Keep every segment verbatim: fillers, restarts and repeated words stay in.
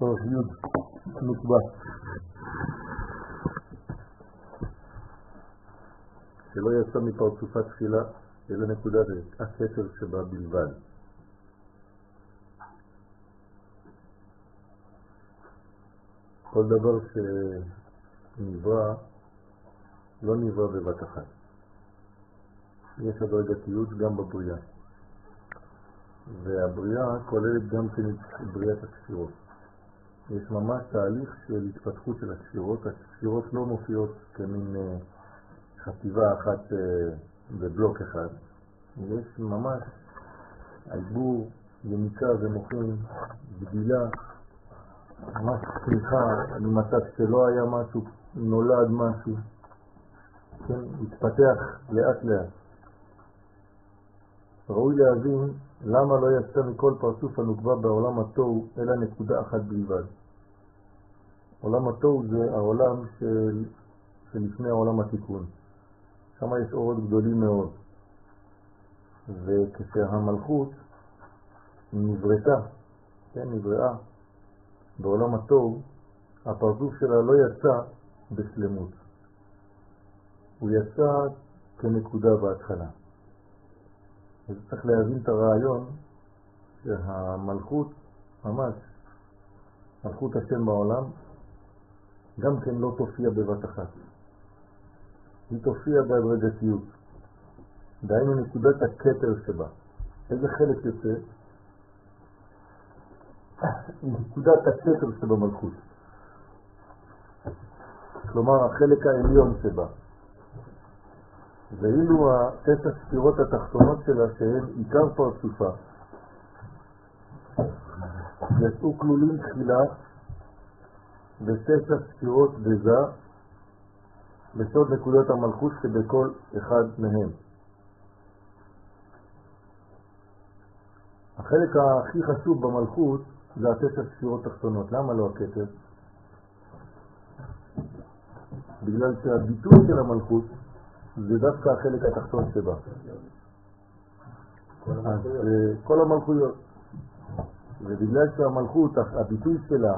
צורך יוד נקבע. שלא יצא מפרצופה תחילה, אלא נקודת הכתר שבה בלבד. כל דבר שנברא לא נברא בבת אחת. יש הדרגתיות גם בבריאה. והבריאה כוללת גם כן את בריאת הספירות. יש ממש תהליך של התפתחות של הספירות. הספירות לא מופיעות כמין חטיבה אחת בבלוק אחד. יש ממש עיבור, יניקה ומוחים, גדילה, ממש צמיחה ממצב שלא היה משהו, נולד משהו, כן, התפתח לאט לאט. ראוי להבין למה לא יצא מכל פרצוף הנוקבה בעולם התוהו אלא נקודה אחת בלבד. עולם התוהו זה העולם של, שלפני העולם התיקון. שם יש אורות גדולים מאוד. וכשהמלכות נבראה, כן, נבראה בעולם התוהו, הפרצוף שלה לא יצא בשלמות. הוא יצא כנקודה בהתחלה. אז צריך להבין את הרעיון שהמלכות, ממש, מלכות השם בעולם, גם כן לא תופיע בבת אחת. היא תופיע בהדרגתיות. דהיינו נקודת הכתר שבה. איזה חלק יוצא? נקודת הכתר שבמלכות. כלומר, החלק העליון שבה. ואילו התשע ספירות התחתונות שלה שהן עיקר פרצופה יצאו כלולים תחילה ותשע ספירות בזה בסוד נקודות המלכות שבכל אחד מהם. החלק הכי חשוב במלכות זה התשע ספירות תחתונות. למה לא הכתר? בגלל שהביטוי של המלכות זה דווקא החלק התחתון שבה. אז כל המלכויות. ובגלל שהמלכות, הביטוי שלה,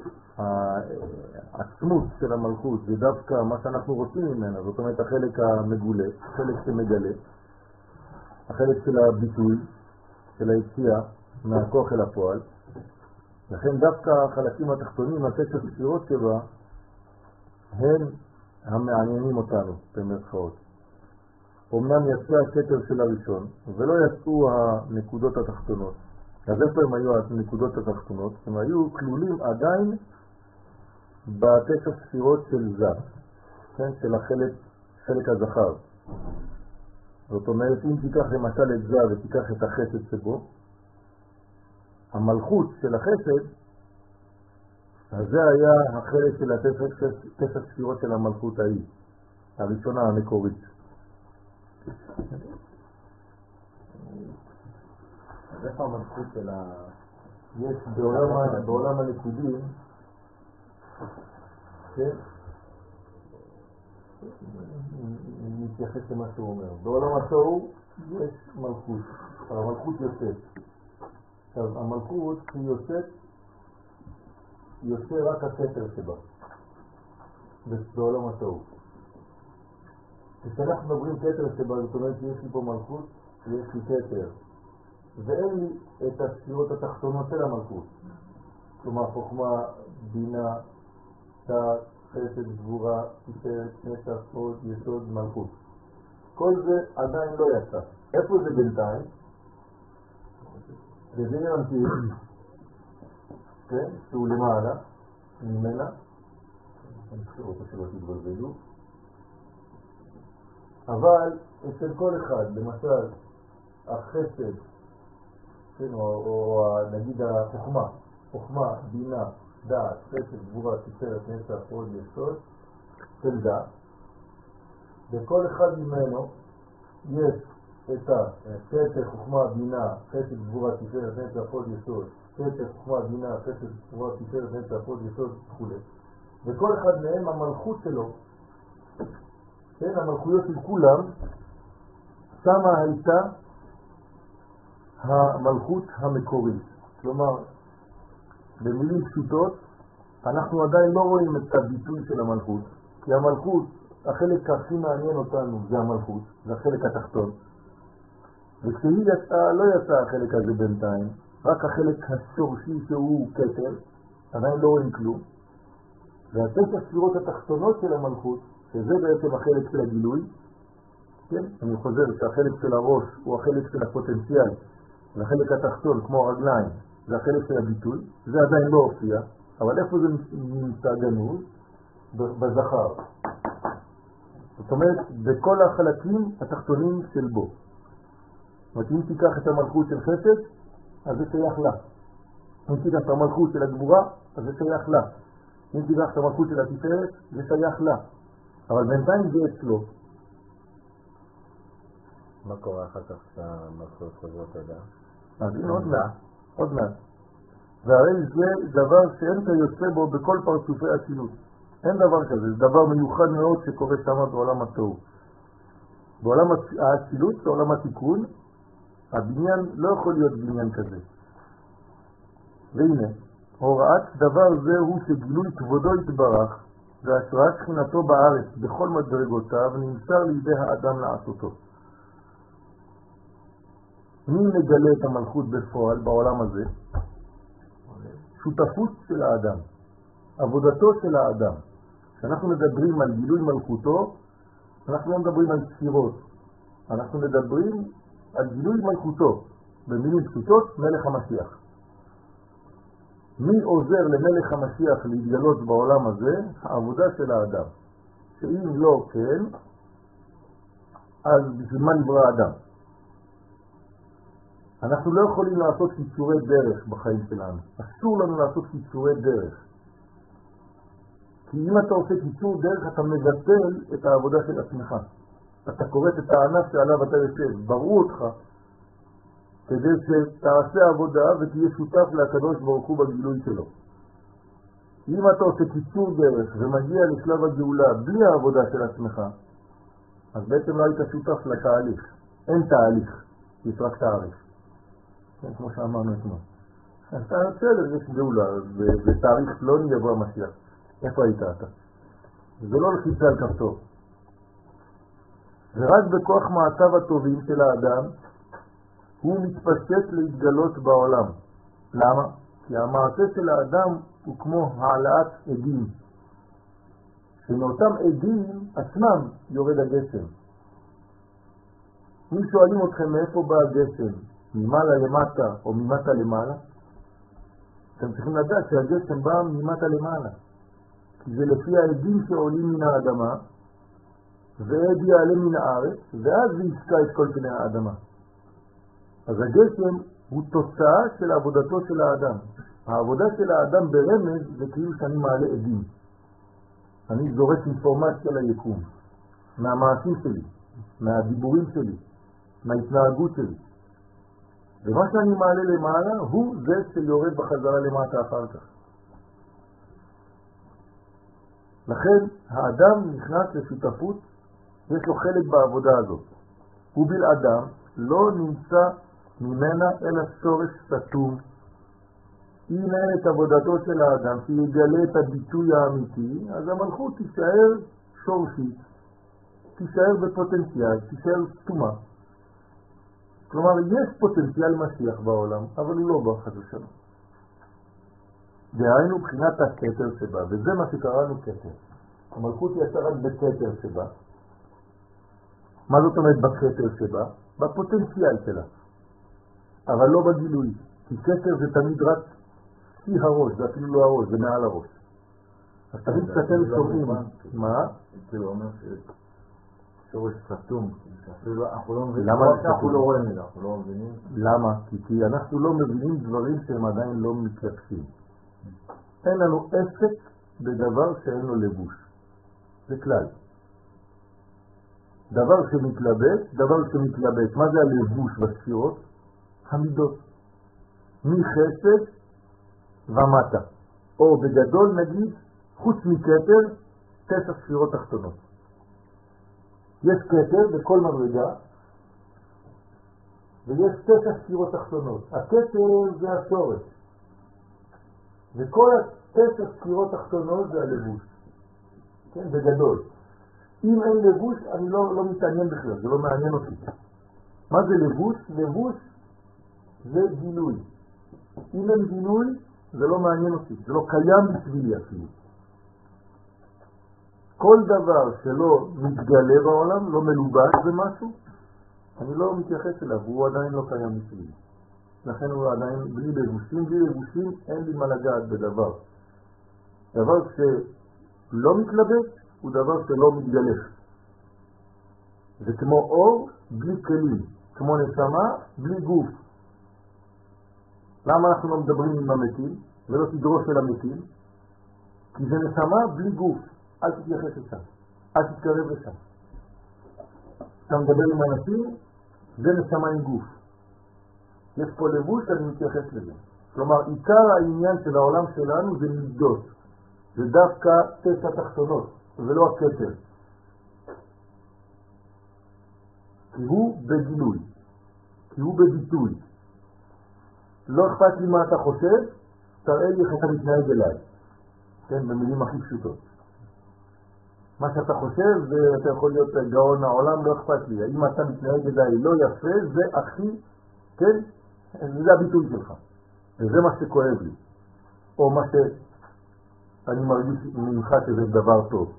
העצמות של המלכות, זה דווקא מה שאנחנו רוצים ממנה, זאת אומרת החלק המגולה, החלק שמגלה, החלק של הביטוי, של היציאה מהכוח אל הפועל. לכן דווקא החלקים התחתונים, התשע ספירות שבה, הם המעניינים אותנו במרכאות. אמנם יצא הכתר של הראשון, ולא יצאו הנקודות התחתונות. אז איפה הם היו הנקודות התחתונות? הם היו כלולים עדיין בתשע ספירות של זה, כן? של החלק, חלק הזכר. זאת אומרת, אם תיקח למשל את זה ותיקח את החסד שבו, המלכות של החסד, אז זה היה החלק של התשע ספירות של המלכות ההיא, הראשונה המקורית. אז איפה המלכות של ה... יש בעולם הנקודים, כן? נתייחס למה שהוא אומר. בעולם התוהו יש מלכות, המלכות יוצאת. עכשיו, המלכות היא יוצאת, יוצא רק הכתר שבה, בעולם התוהו. כשאנחנו מדברים כתר שבה, זאת אומרת שיש לי פה מלכות ויש לי כתר. ואין לי את הספירות התחתונות של המלכות. כלומר, חוכמה, בינה, תא, חסד, גבורה, תפארת, נצח, הוד, יסוד, מלכות. כל זה עדיין לא יצא. איפה זה בינתיים? בזיני ממתיר, כן? שהוא למעלה, ממנה. אני חושב אותו שלא תתבלבלו. אבל אצל כל אחד, למשל, החסד, כן, או, או נגיד החוכמה, חוכמה, בינה, דעת, חסד, גבורה, תפארת, נצח, הוד, יסוד, של דעת. וכל אחד ממנו יש את הכתר, חוכמה, בינה, חסד, גבורה, תפארת, נצח, הוד, יסוד, כתר, חוכמה, בינה, חסד, גבורה, תפארת, נצח, הוד, יסוד וכו'. וכל אחד מהם המלכות שלו, כן, המלכויות של כולם, שמה הייתה המלכות המקורית. כלומר, במילים פשוטות, אנחנו עדיין לא רואים את הביטוי של המלכות, כי המלכות, החלק הכי מעניין אותנו זה המלכות, זה החלק התחתון. וכשהיא יצאה, לא יצא החלק הזה בינתיים, רק החלק השורשי שהוא כתר, עדיין לא רואים כלום. והתשע ספירות התחתונות של המלכות, שזה בעצם החלק של הגילוי, כן? אני חוזר שהחלק של הראש הוא החלק של הפוטנציאל, והחלק התחתון כמו הרגליים, זה החלק של הביטוי, זה עדיין לא הופיע, אבל איפה זה נמצא גנוז? בזכר. זאת אומרת, בכל החלקים התחתונים של בו. זאת אומרת, אם תיקח את המלכות של חסד, אז זה שייך לה. אם תיקח את המלכות של הגבורה, אז זה שייך לה. אם תיקח את המלכות של התפארת, זה שייך לה. אבל בינתיים זה אצלו. מה קורה אחר כך שהמלכות חוזרת תודה? אז הנה עוד מעט, עוד מעט. והרי זה דבר שאין כיוצא בו בכל פרצופי הצילות. אין דבר כזה, זה דבר מיוחד מאוד שקורה שם בעולם התוהו. בעולם הצילות, בעולם התיקון, הבניין לא יכול להיות בניין כזה. והנה, הוראת דבר זה הוא שגילוי כבודו יתברך, והשראת שכינתו בארץ בכל מדרגותיו נמסר לידי האדם לעשותו. מי מגלה את המלכות בפועל בעולם הזה? שותפות של האדם, עבודתו של האדם. כשאנחנו מדברים על גילוי מלכותו, אנחנו לא מדברים על ספירות, אנחנו מדברים על גילוי מלכותו, במילים פשוטות, מלך המשיח. מי עוזר למלך המשיח להתגלות בעולם הזה? העבודה של האדם. שאם לא כן, אז בשביל מה נברא האדם? אנחנו לא יכולים לעשות קיצורי דרך בחיים שלנו. אסור לנו לעשות קיצורי דרך. כי אם אתה עושה קיצור דרך, אתה מבטל את העבודה של עצמך. אתה קוראת את הענף שעליו אתה יושב. בראו אותך כדי שתעשה עבודה ותהיה שותף לקדוש ברוך הוא בגילוי שלו. אם אתה עושה קיצור דרך ומגיע לשלב הגאולה בלי העבודה של עצמך, אז בעצם לא היית שותף לתהליך. אין תהליך, יש רק תאריך. כן, כמו שאמרנו אתמול. אז אתה יוצא לזה גאולה, ותאריך פלוני יבוא המשיח. איפה היית אתה? זה לא לחיצה על כפתור. ורק בכוח מעשיו הטובים של האדם, הוא מתפשט להתגלות בעולם. למה? כי המעשה של האדם הוא כמו העלאת עדים. שמאותם עדים עצמם יורד הגשם. אם שואלים אתכם מאיפה בא הגשם, ממעלה למטה או ממטה למעלה, אתם צריכים לדעת שהגשם בא ממטה למעלה. כי זה לפי העדים שעולים מן האדמה, ועד יעלה מן הארץ, ואז זה ישקע את כל פני האדמה. אז הגשם הוא תוצאה של עבודתו של האדם. העבודה של האדם ברמז זה כאילו שאני מעלה עדים. אני זורק אינפורמציה ליקום, מהמעשים שלי, מהדיבורים שלי, מההתנהגות שלי. ומה שאני מעלה למעלה הוא זה שיורד בחזרה למטה אחר כך. לכן האדם נכנס לשותפות, יש לו חלק בעבודה הזאת. הוא בלעדם לא נמצא ממנה אלא שורש סתום. הנה את עבודתו של האדם, שיגלה את הביטוי האמיתי, אז המלכות תישאר שורשית, תישאר בפוטנציאל, תישאר סתומה. כלומר, יש פוטנציאל משיח בעולם, אבל הוא לא בא חד ושלום. דהיינו בחינת הכתר שבה, וזה מה שקראנו כתר. המלכות יצא רק בכתר שבה. מה זאת אומרת בכתר שבה? בפוטנציאל שלה. אבל לא בגילוי. כי כתר זה תמיד רק שיא הראש, זה אפילו לא הראש, זה מעל הראש. אז תמיד כתר שומעים. מה? כאילו אומר שורש סתום. אנחנו לא מבינים. למה אנחנו לא רואים את זה, אנחנו לא מבינים. למה? כי אנחנו לא מבינים דברים שהם עדיין לא מתלבשים. אין לנו עסק בדבר שאין לו לבוש. זה כלל. דבר שמתלבט, דבר שמתלבט. מה זה הלבוש בספירות? המידות. מחסד ומטה. או בגדול נגיד, חוץ מכתר, תשע ספירות תחתונות. יש כתר בכל מדרגה, ויש תשע ספירות תחתונות. הכתר זה השורש. וכל התשע ספירות תחתונות זה הלבוש. כן, בגדול. אם אין לבוש, אני לא, לא מתעניין בכלל, זה לא מעניין אותי. מה זה לבוש? לבוש זה גילוי. אם אין גילוי, זה לא מעניין אותי, זה לא קיים בשבילי אפילו. כל דבר שלא מתגלה בעולם, לא מלובש במשהו, אני לא מתייחס אליו, הוא עדיין לא קיים בשבילי. לכן הוא עדיין בלי לבושים, בלי לבושים אין לי מה לגעת בדבר. דבר שלא מתלבש הוא דבר שלא מתגלש. זה כמו אור בלי כלים, כמו נשמה בלי גוף. למה אנחנו לא מדברים עם המתים ולא תדרוש אל המתים? כי זה נשמה בלי גוף. אל תתייחס לשם, אל תתקרב לשם. אתה מדבר עם אנשים, זה נשמה עם גוף. יש פה לבוש, אני מתייחס לזה. כלומר, עיקר העניין של העולם שלנו זה מידות. זה דווקא תשע תחתונות, ולא הכתר. כי הוא בגילוי, כי הוא בביטוי. לא אכפת לי מה אתה חושב, תראה לי איך אתה מתנהג אליי. כן, במילים הכי פשוטות. מה שאתה חושב, ואתה יכול להיות גאון העולם, לא אכפת לי. אם אתה מתנהג אליי לא יפה, זה הכי, כן? זה הביטוי שלך. וזה מה שכואב לי. או מה שאני מרגיש ממך שזה דבר טוב.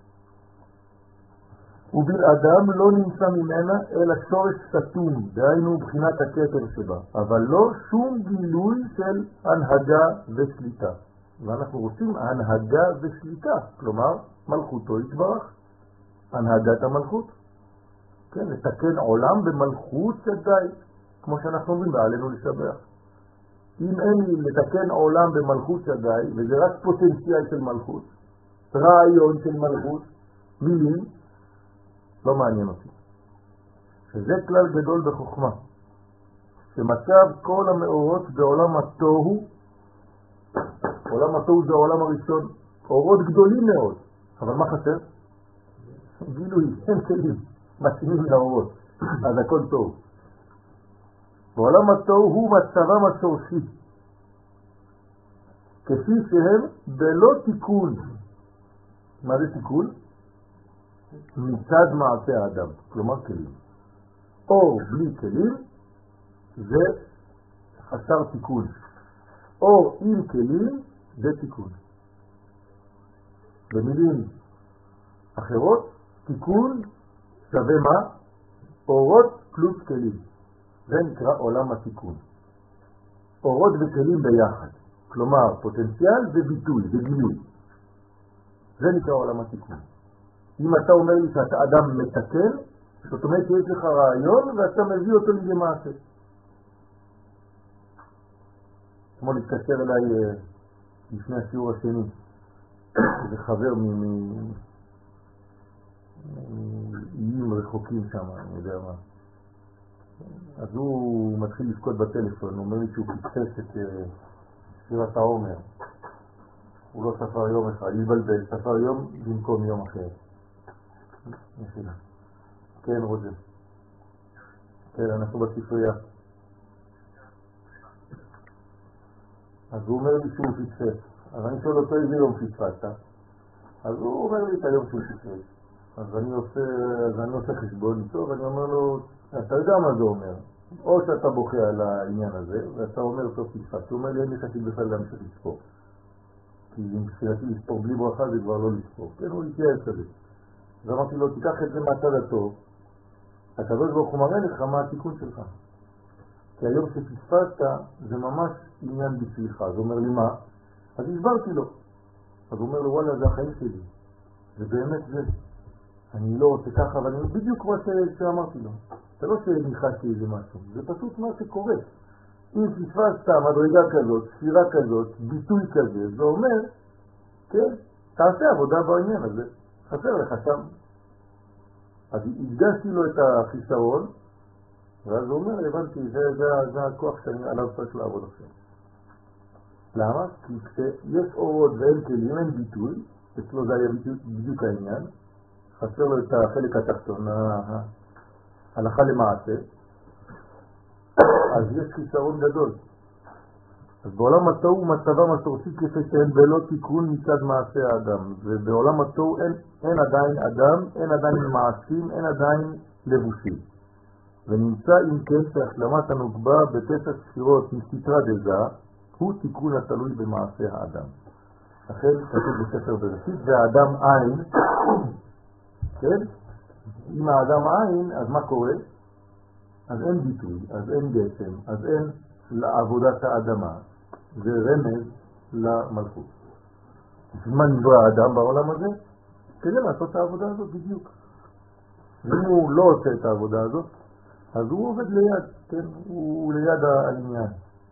ובלעדם לא נמצא ממנה אלא שורש סתום, דהיינו בחינת הכתר שבה, אבל לא שום גילוי של הנהגה ושליטה. ואנחנו רוצים הנהגה ושליטה, כלומר מלכותו יתברך, הנהגת המלכות. כן, לתקן עולם במלכות שדי, כמו שאנחנו אומרים, עלינו לשבח. אם אין לי לתקן עולם במלכות שדי, וזה רק פוטנציאל של מלכות, רעיון של מלכות, מילים, לא מעניין אותי. שזה כלל גדול בחוכמה, שמצב כל המאורות בעולם התוהו, עולם התוהו זה העולם הראשון, אורות גדולים מאוד, אבל מה חסר? גילוי, אין כלים, מתאימים לאורות, אז הכל טוב. בעולם התוהו הוא מצבם השורשי, כפי שהם בלא תיקון. מה זה תיקון? מצד מעשה האדם, כלומר כלים. אור בלי כלים זה חסר תיקון. אור עם כלים זה תיקון. במילים אחרות, תיקון שווה מה? אורות פלוס כלים. זה נקרא עולם התיקון. אורות וכלים ביחד. כלומר, פוטנציאל זה ביטוי, זה גילוי. זה נקרא עולם התיקון. אם אתה אומר לי שאתה אדם מתקן, זאת אומרת שיש לך רעיון ואתה מביא אותו לידי מעשה. כמו להתקשר אליי לפני השיעור השני, זה חבר מאיים רחוקים שם, אני יודע מה. אז הוא מתחיל לבכות בטלפון, הוא אומר לי שהוא פספס את שירת העומר. הוא לא ספר יום אחד, יבלבל, ספר יום במקום יום אחר. נפילה. כן, רוז'ה. כן, אנחנו בספרייה. אז הוא אומר לי שהוא פספס. אז אני שואל אותו איזה יום פספסת. אז הוא אומר לי את היום שהוא פספס. אז אני עושה, אז אני עושה חשבון איתו, ואני אומר לו, אתה יודע מה זה אומר? או שאתה בוכה על העניין הזה, ואתה אומר טוב פספס. הוא אומר לי, אין לי חשוב בכלל להמשיך לספור. כי אם תחילתי לספור בלי ברכה זה כבר לא לספור. כן, הוא התייעץ כזה. ואמרתי לו, תיקח את זה מהצד הטוב, הקדוש ברוך הוא מראה לך מה התיקון שלך. כי היום שפספסת זה ממש עניין בשבילך. אז הוא אומר לי מה? אז הסברתי לו. אז הוא אומר לו, וואלה, זה החיים שלי. זה באמת זה. אני לא עושה ככה, אבל אני בדיוק כמו שאמרתי לו. זה לא שניחשתי איזה משהו, זה פשוט מה שקורה. אם פספסת מדרגה כזאת, ספירה כזאת, ביטוי כזה, זה אומר, כן, תעשה עבודה בעניין הזה. חסר לך שם. אז הדגשתי לו את החיסרון, ואז הוא אומר, הבנתי, זה, זה, זה הכוח שאני עליו צריך לעבוד עכשיו. למה? כי כשיש אורות ואין כלים, אין ביטוי, אצלו זה היה בדיוק העניין, חסר לו את החלק התחתון, הלכה למעשה, אז יש חיסרון גדול. אז בעולם התוהו מצבה מסורתית כפי שאין ולא תיקון מצד מעשה האדם. ובעולם התוהו אין, אין עדיין אדם, אין עדיין מעשים, אין עדיין לבושים. ונמצא אם כן שהשלמת הנוגבה בתשע ספירות מסתרה דזה הוא תיקון התלוי במעשה האדם. לכן כתוב בספר בראשית, והאדם עין, כן? אם האדם עין, אז מה קורה? אז אין ביטוי, אז אין גשם, אז אין לעבודת האדמה. זה רמז למלכות. מה נברא האדם בעולם הזה? כדי לעשות את העבודה הזאת בדיוק. אם הוא לא עושה את העבודה הזאת, אז הוא עובד ליד, כן? הוא ליד העניין.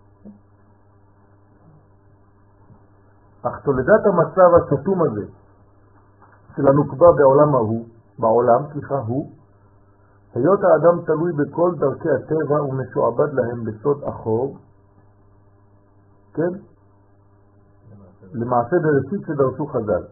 אך תולדת המצב הסתום הזה של הנוקבה בעולם ההוא, בעולם, סליחה, הוא, היות האדם תלוי בכל דרכי הטבע ומשועבד להם בסוד אחור, כן? למעשה בראשית שדרשו חז"ל.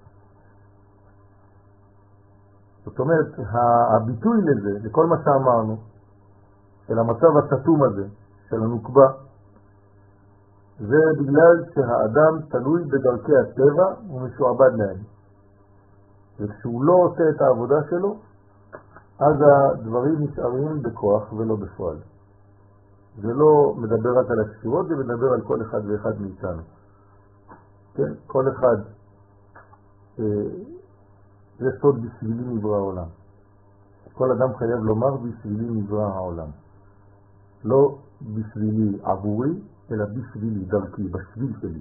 זאת אומרת, הביטוי לזה, לכל מה שאמרנו, של המצב הסתום הזה, של הנוקבה, זה בגלל שהאדם תלוי בדרכי הטבע ומשועבד להם. וכשהוא לא עושה את העבודה שלו, אז הדברים נשארים בכוח ולא בפועל. זה לא מדבר רק על הספירות, זה מדבר על כל אחד ואחד מאיתנו. כן? כל אחד, אה, זה סוד בשבילי נברא העולם. כל אדם חייב לומר בשבילי נברא העולם. לא בשבילי עבורי, אלא בשבילי, דרכי, בשביל שלי.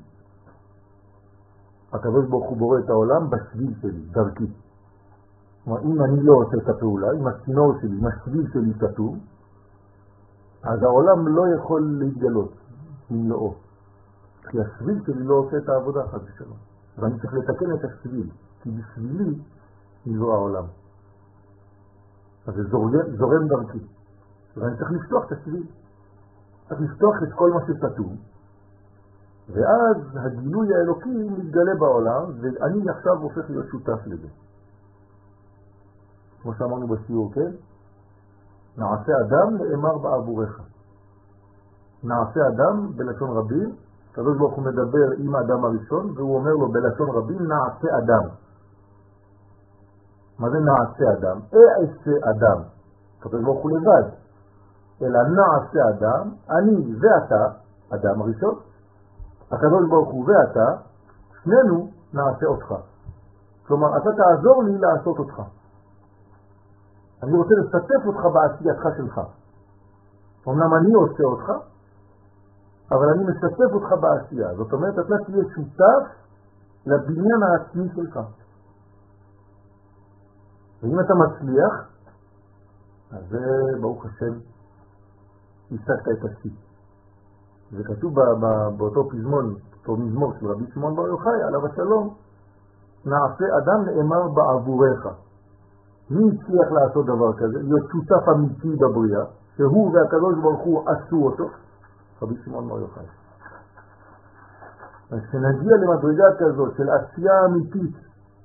הקדוש ברוך הוא בורא את העולם בשביל שלי, דרכי. כלומר, אם אני לא עושה את הפעולה, אם הצינור שלי, אם השביל שלי סתום, אז העולם לא יכול להתגלות במלואו. כי השביל שלי לא עושה את העבודה חד ושלום. ואני צריך לתקן את השביל, כי בשבילי נברא העולם. אז זה זורם, זורם דרכי. ואני צריך לפתוח את השביל. צריך לפתוח את כל מה שסתום, ואז הגילוי האלוקי מתגלה בעולם, ואני עכשיו הופך להיות שותף לזה. כמו שאמרנו בשיעור, כן? נעשה אדם לאמר בעבורך. נעשה אדם בלשון רבים, הקדוש ברוך הוא מדבר עם האדם הראשון, והוא אומר לו בלשון רבים, נעשה אדם. מה זה נעשה אדם? אעשה אדם. הקדוש ברוך הוא לבד. אלא נעשה אדם, אני ואתה, אדם הראשון, הקדוש ברוך הוא ואתה, שנינו נעשה אותך. כלומר, אתה תעזור לי לעשות אותך. אני רוצה לשתף אותך בעשייתך שלך. אמנם אני עושה אותך, אבל אני משתף אותך בעשייה. זאת אומרת, אתה תהיה שותף לבניין העצמי שלך. ואם אתה מצליח, אז זה ברוך השם, השגת את השיא. זה כתוב באותו פזמון, אותו מזמור של רבי שמעון בר יוחאי, עליו השלום, נעשה אדם נאמר בעבורך. מי הצליח לעשות דבר כזה? להיות שותף אמיתי בבריאה, שהוא והקדוש ברוך הוא עשו אותו? רבי שמעון בר יוחאי. אז כשנגיע למדרגה כזאת של עשייה אמיתית,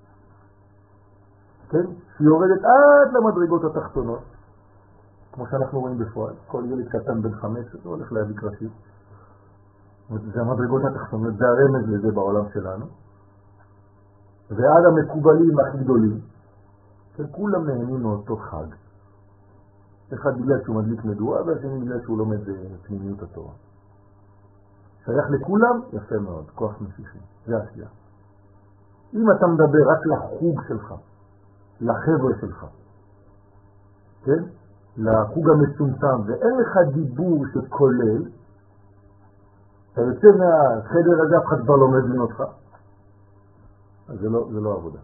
כן? שיורדת עד למדרגות התחתונות, כמו שאנחנו רואים בפועל, כל ילד קטן בן חמש, זה הולך להביא קרשית. זה המדרגות התחתונות, זה הרמז לזה בעולם שלנו. ועד המקובלים הכי גדולים, כולם נהנים מאותו חג. אחד בגלל שהוא מדליק מדורה, והשני בגלל שהוא לומד פנימיות התורה. שייך לכולם, יפה מאוד, כוח משיחי, זה עשייה. אם אתה מדבר רק לחוג שלך, לחבר'ה שלך, כן? לחוג המצומצם, ואין לך דיבור שכולל, אתה יוצא מהחדר הזה, אף אחד כבר לא מבין אותך, אז זה לא, זה לא עבודה.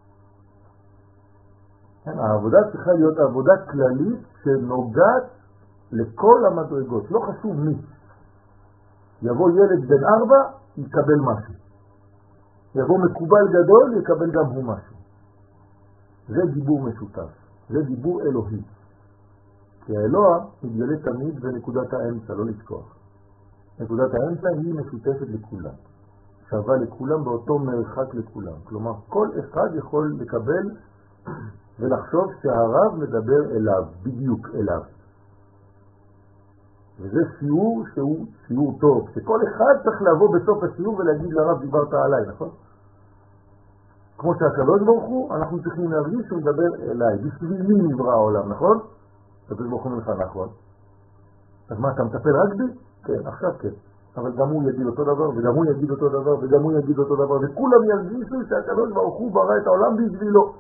כן, העבודה צריכה להיות עבודה כללית שנוגעת לכל המדרגות, לא חשוב מי. יבוא ילד בן ארבע, יקבל משהו. יבוא מקובל גדול, יקבל גם הוא משהו. זה דיבור משותף, זה דיבור אלוהי. כי האלוה מתגלה תמיד בנקודת האמצע, לא לשכוח. נקודת האמצע היא משותפת לכולם. שווה לכולם באותו מרחק לכולם. כלומר, כל אחד יכול לקבל ולחשוב שהרב מדבר אליו, בדיוק אליו. וזה שיעור שהוא שיעור טוב, שכל אחד צריך לבוא בסוף השיעור ולהגיד לרב דיברת עליי, נכון? כמו שהקדוש ברוך הוא, אנחנו צריכים להרגיש שהוא מדבר אליי, בשביל מי נברא העולם, נכון? הקדוש ברוך הוא נלך נכון. אז מה, אתה מטפל רק בי? כן, עכשיו כן. אבל גם הוא יגיד אותו דבר, וגם הוא יגיד אותו דבר, וגם הוא יגיד אותו דבר, וכולם ירגישו שהקדוש ברוך הוא ברא את העולם בשבילו.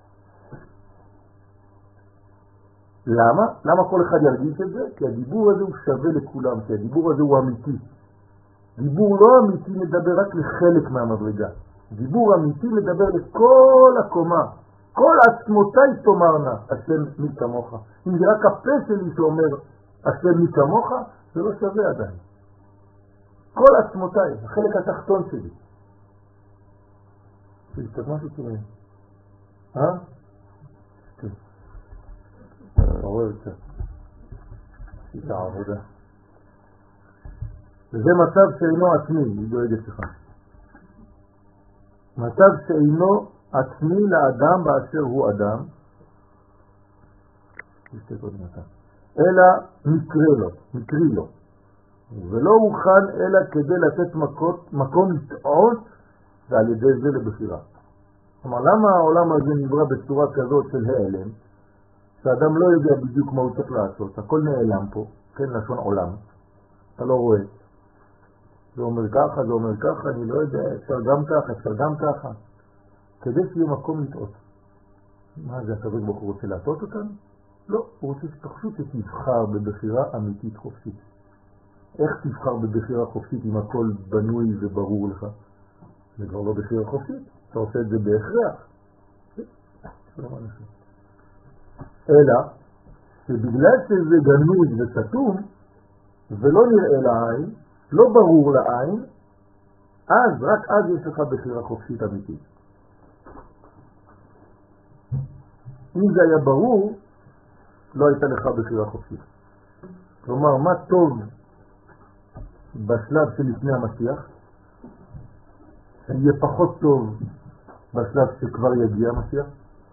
למה? למה כל אחד ירגיש את זה? כי הדיבור הזה הוא שווה לכולם, כי הדיבור הזה הוא אמיתי. דיבור לא אמיתי מדבר רק לחלק מהמדרגה. דיבור אמיתי מדבר לכל הקומה. כל עצמותיי תאמרנה, השם מי כמוך. אם זה רק הפה שלי שאומר השם מי כמוך, זה לא שווה עדיין. כל עצמותיי, החלק התחתון שלי. זה קצת משהו שלי. אה? כן. עורר קצת. עשית העבודה. וזה מצב שאינו עצמי, היא דואגת לך. מצב שאינו עצמי לאדם באשר הוא אדם, אלא מקרי לו, מקרי לו. ולא הוכן אלא כדי לתת מקות, מקום לטעות ועל ידי זה לבחירה. כלומר, למה העולם הזה נברא בצורה כזאת של העלם? שאדם לא יודע בדיוק מה הוא צריך לעשות, הכל נעלם פה, כן, לשון עולם, אתה לא רואה. זה אומר ככה, זה אומר ככה, אני לא יודע, אפשר גם ככה, אפשר גם ככה. כדי שיהיה מקום לטעות. מה זה, הקדוש ברוך הוא רוצה להטעות אותנו? לא, הוא רוצה שפשוט שתבחר בבחירה אמיתית חופשית. איך תבחר בבחירה חופשית אם הכל בנוי וברור לך? זה כבר לא בחירה חופשית, אתה עושה את זה בהכרח. אלא שבגלל שזה גנוז וסתום ולא נראה לעין, לא ברור לעין, אז רק אז יש לך בחירה חופשית אמיתית. אם זה היה ברור, לא הייתה לך בחירה חופשית. כלומר, מה טוב בשלב שלפני המשיח? יהיה פחות טוב בשלב שכבר יגיע המשיח?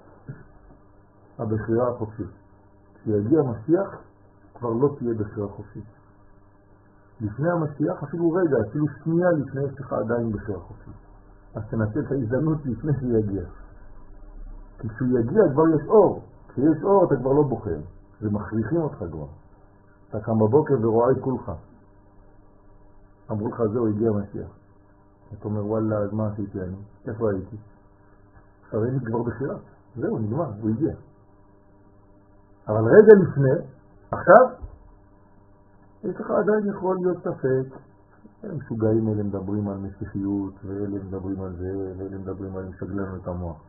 הבחירה החופשית. כשיגיע המשיח, כבר לא תהיה בחירה חופשית. לפני המשיח, אפילו רגע, אפילו שנייה לפני יש לך עדיין בחירה חופשית. אז תנצל את ההזדמנות לפני שיגיע. כי כשהוא יגיע כבר יש אור. כשיש אור אתה כבר לא בוחר. ומכריחים אותך כבר. אתה קם בבוקר ורואה את כולך. אמרו לך זהו, הגיע המשיח. אתה אומר וואלה, אז מה עשיתי אני? איפה הייתי? עכשיו אין לי כבר בחירה. זהו, נגמר, הוא הגיע. אבל רגע לפני, עכשיו, יש לך עדיין יכול להיות ספק. אלה משוגעים, אלה מדברים על משיחיות, ואלה מדברים על זה, ואלה מדברים על משגלנו את המוח.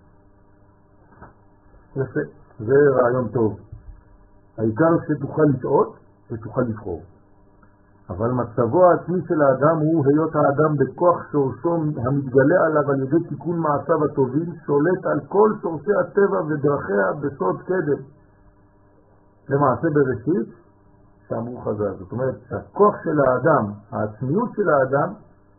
יפה, זה רעיון טוב. העיקר שתוכל לטעות ותוכל לבחור. אבל מצבו העצמי של האדם הוא היות האדם בכוח שורשו המתגלה עליו על ידי תיקון מעשיו הטובים, שולט על כל שורשי הטבע ודרכיה בסוד קדם. למעשה בראשית, שאמרו חז"ל. זאת אומרת, הכוח של האדם, העצמיות של האדם,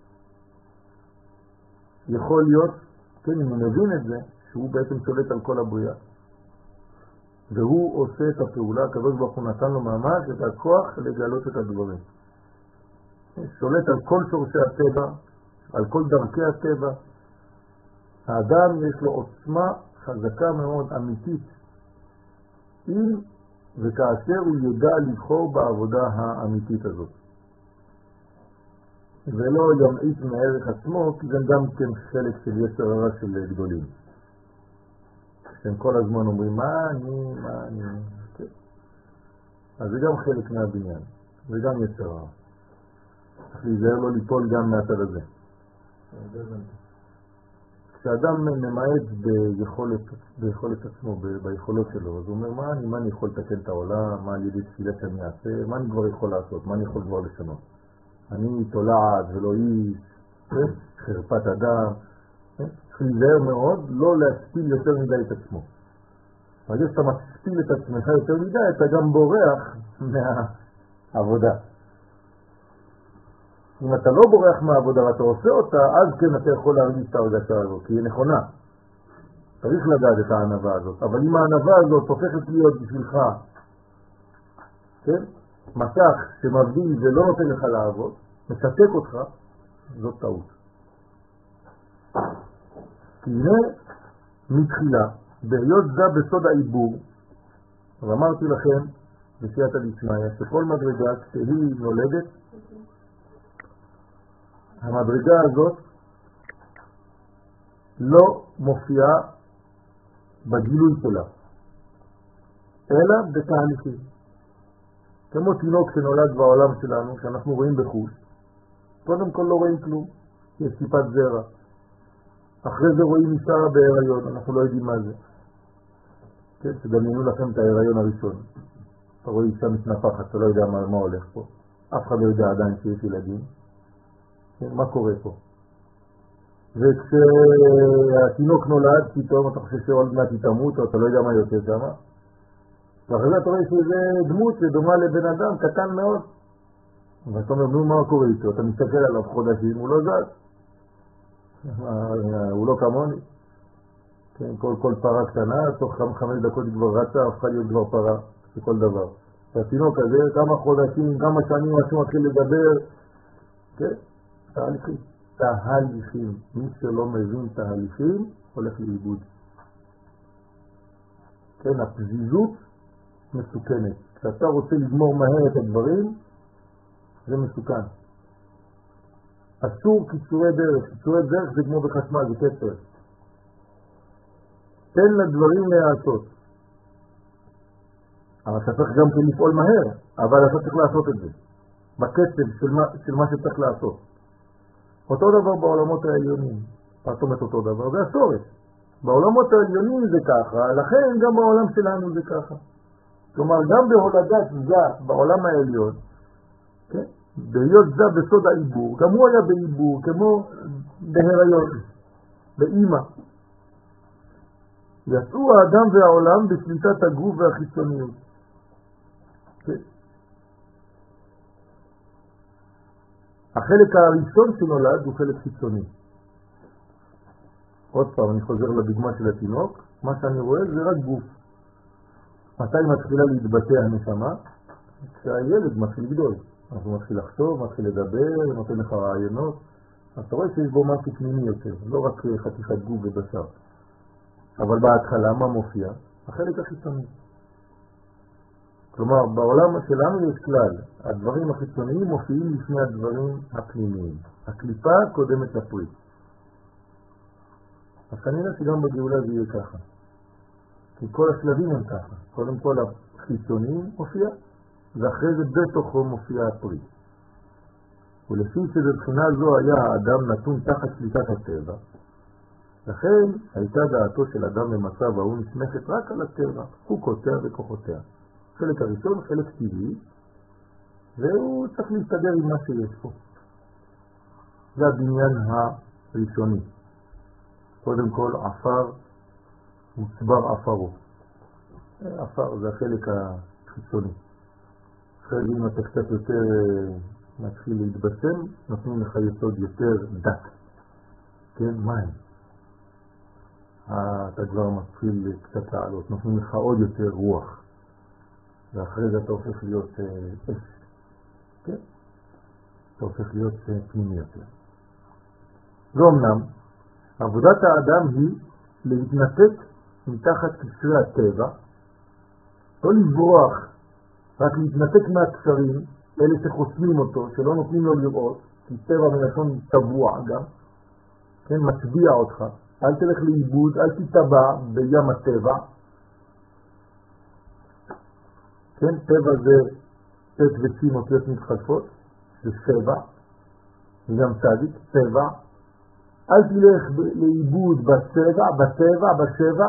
יכול להיות, כן, אם הוא מבין את זה, שהוא בעצם שולט על כל הבריאה. והוא עושה את הפעולה, הקדוש ברוך הוא נתן לו ממש את הכוח לגלות את הדברים. שולט על כל שורשי הטבע, על כל דרכי הטבע. האדם יש לו עוצמה חזקה מאוד, אמיתית. אם וכאשר הוא ידע לבחור בעבודה האמיתית הזאת. ולא ימעיט מערך עצמו, כי זה גם כן חלק של יצר הרע של גדולים. שהם כל הזמן אומרים, מה אני, מה אני... כן. אז זה גם חלק מהבניין, זה גם יצר הרע. צריך להיזהר לא ליפול גם מהצד הזה. כשאדם ממעט ביכולת, ביכולת עצמו, ביכולות שלו, אז הוא אומר, מה אני, מה אני יכול לתקן את העולם, מה על ידי תפילת שאני אעשה, מה אני כבר יכול לעשות, מה אני יכול כבר לשנות. אני תולעת ולא איש, חרפת אדם. צריך להיזהר מאוד, לא להשפיל יותר מדי את עצמו. אז אם אתה משפיל את עצמך יותר מדי, אתה גם בורח מהעבודה. אם אתה לא בורח מהעבודה ואתה עושה אותה, אז כן אתה יכול להרגיש את ההרגשה הזאת, כי היא נכונה. צריך לדעת את הענבה הזאת. אבל אם הענבה הזאת הופכת להיות בשבילך, כן? מסך שמבדיל ולא נותן לך לעבוד, משתק אותך, זאת טעות. כי הנה מתחילה, בהיות זה בסוד העיבור, ואמרתי לכם בסייעתא דשמיא, שכל מדרגה כשהיא נולדת, המדרגה הזאת לא מופיעה בגילוי שלה, אלא בתהליכים. כמו תינוק שנולד בעולם שלנו, שאנחנו רואים בחוש, קודם כל לא רואים כלום, יש טיפת זרע. אחרי זה רואים אישה בהיריון, אנחנו לא יודעים מה זה. כן, תדמיינו לכם את ההיריון הראשון. אתה רואה אישה מתנפחת, אתה לא יודע מה, מה הולך פה. אף אחד לא יודע עדיין שיש ילדים. כן, מה קורה פה? וכשהתינוק נולד, פתאום אתה חושב שעוד מעט תמות, או אתה לא יודע מה יוצא שם. ואחרי זה אתה רואה שזה דמות שדומה לבן אדם קטן מאוד. ואתה אומר, נו, מה קורה איתו? אתה מסתכל עליו חודשים, הוא לא זז. הוא לא כמוני. כן, כל, כל פרה קטנה, תוך כמה חמש דקות היא כבר רצה, הפכה להיות כבר פרה, שכל דבר. והתינוק הזה, כמה חודשים, כמה שנים, משהו מתחיל לדבר. כן, תהליכים. תהליכים. מי שלא מבין תהליכים, הולך לאיבוד. כן, הפזיזות מסוכנת. כשאתה רוצה לגמור מהר את הדברים, זה מסוכן. אסור קיצורי דרך. קיצורי דרך זה כמו בחשמל, זה קצר. תן לדברים להיעשות. אבל אתה צריך גם כן לפעול מהר, אבל אתה צריך לעשות את זה. בקצב של מה, של מה שצריך לעשות. אותו דבר בעולמות העליונים. מה זאת אומרת אותו דבר? זה הסורש. בעולמות העליונים זה ככה, לכן גם בעולם שלנו זה ככה. כלומר, גם בהולדת זה בעולם העליון, כן? בהיות זה בסוד העיבור, גם הוא היה בעיבור, כמו בהיריון, באמא. יצאו האדם והעולם בשליטת הגוף והחיצוניות. כן? החלק הראשון שנולד הוא חלק חיצוני. עוד פעם, אני חוזר לדוגמה של התינוק, מה שאני רואה זה רק גוף. מתי מתחילה להתבטא הנשמה? כשהילד מתחיל לגדול. אז הוא מתחיל לחשוב, מתחיל לדבר, נותן לך רעיונות. אז אתה רואה שיש בו משהו פנימי יותר, לא רק חתיכת גוף ובשר. אבל בהתחלה מה מופיע? החלק החיצוני. כלומר, בעולם שלנו יש כלל, הדברים החיצוניים מופיעים לפני הדברים הפנימיים. הקליפה קודמת לפרי. אז כנראה שגם בגאולה זה יהיה ככה. כי כל השלבים הם ככה. קודם כל החיצוניים מופיע, ואחרי זה בתוכו מופיע הפרי. ולפי שבבחינה זו היה האדם נתון תחת שליטת הטבע, לכן הייתה דעתו של אדם במצב ההוא נסמכת רק על הטבע, הוא קוטע וכוחותיה. חלק הראשון, חלק טבעי, והוא צריך להסתדר עם מה שיש פה. זה הבניין הראשוני. קודם כל עפר מוצבר עפרו. עפר זה החלק החיצוני. אחרי אם אתה קצת יותר מתחיל להתבשם, נותנים לך יסוד יותר דק. כן, מים. אתה כבר מתחיל קצת לעלות, נותנים לך עוד יותר רוח. ואחרי זה אתה הופך להיות אש. כן? אתה הופך להיות פנימי יותר. ואומנם, עבודת האדם היא להתנתק מתחת קשרי הטבע, לא לברוח, רק להתנתק מהקשרים, אלה שחוסמים אותו, שלא נותנים לו לראות, כי טבע מלשון טבוע גם, כן, מצביע אותך, אל תלך לאיבוד, אל תטבע בים הטבע, כן, טבע זה תת וסין אותיות מתחלפות, זה שבע, וגם צדיק, צבע, אל תלך לאיבוד בצבע, בצבע, בשבע,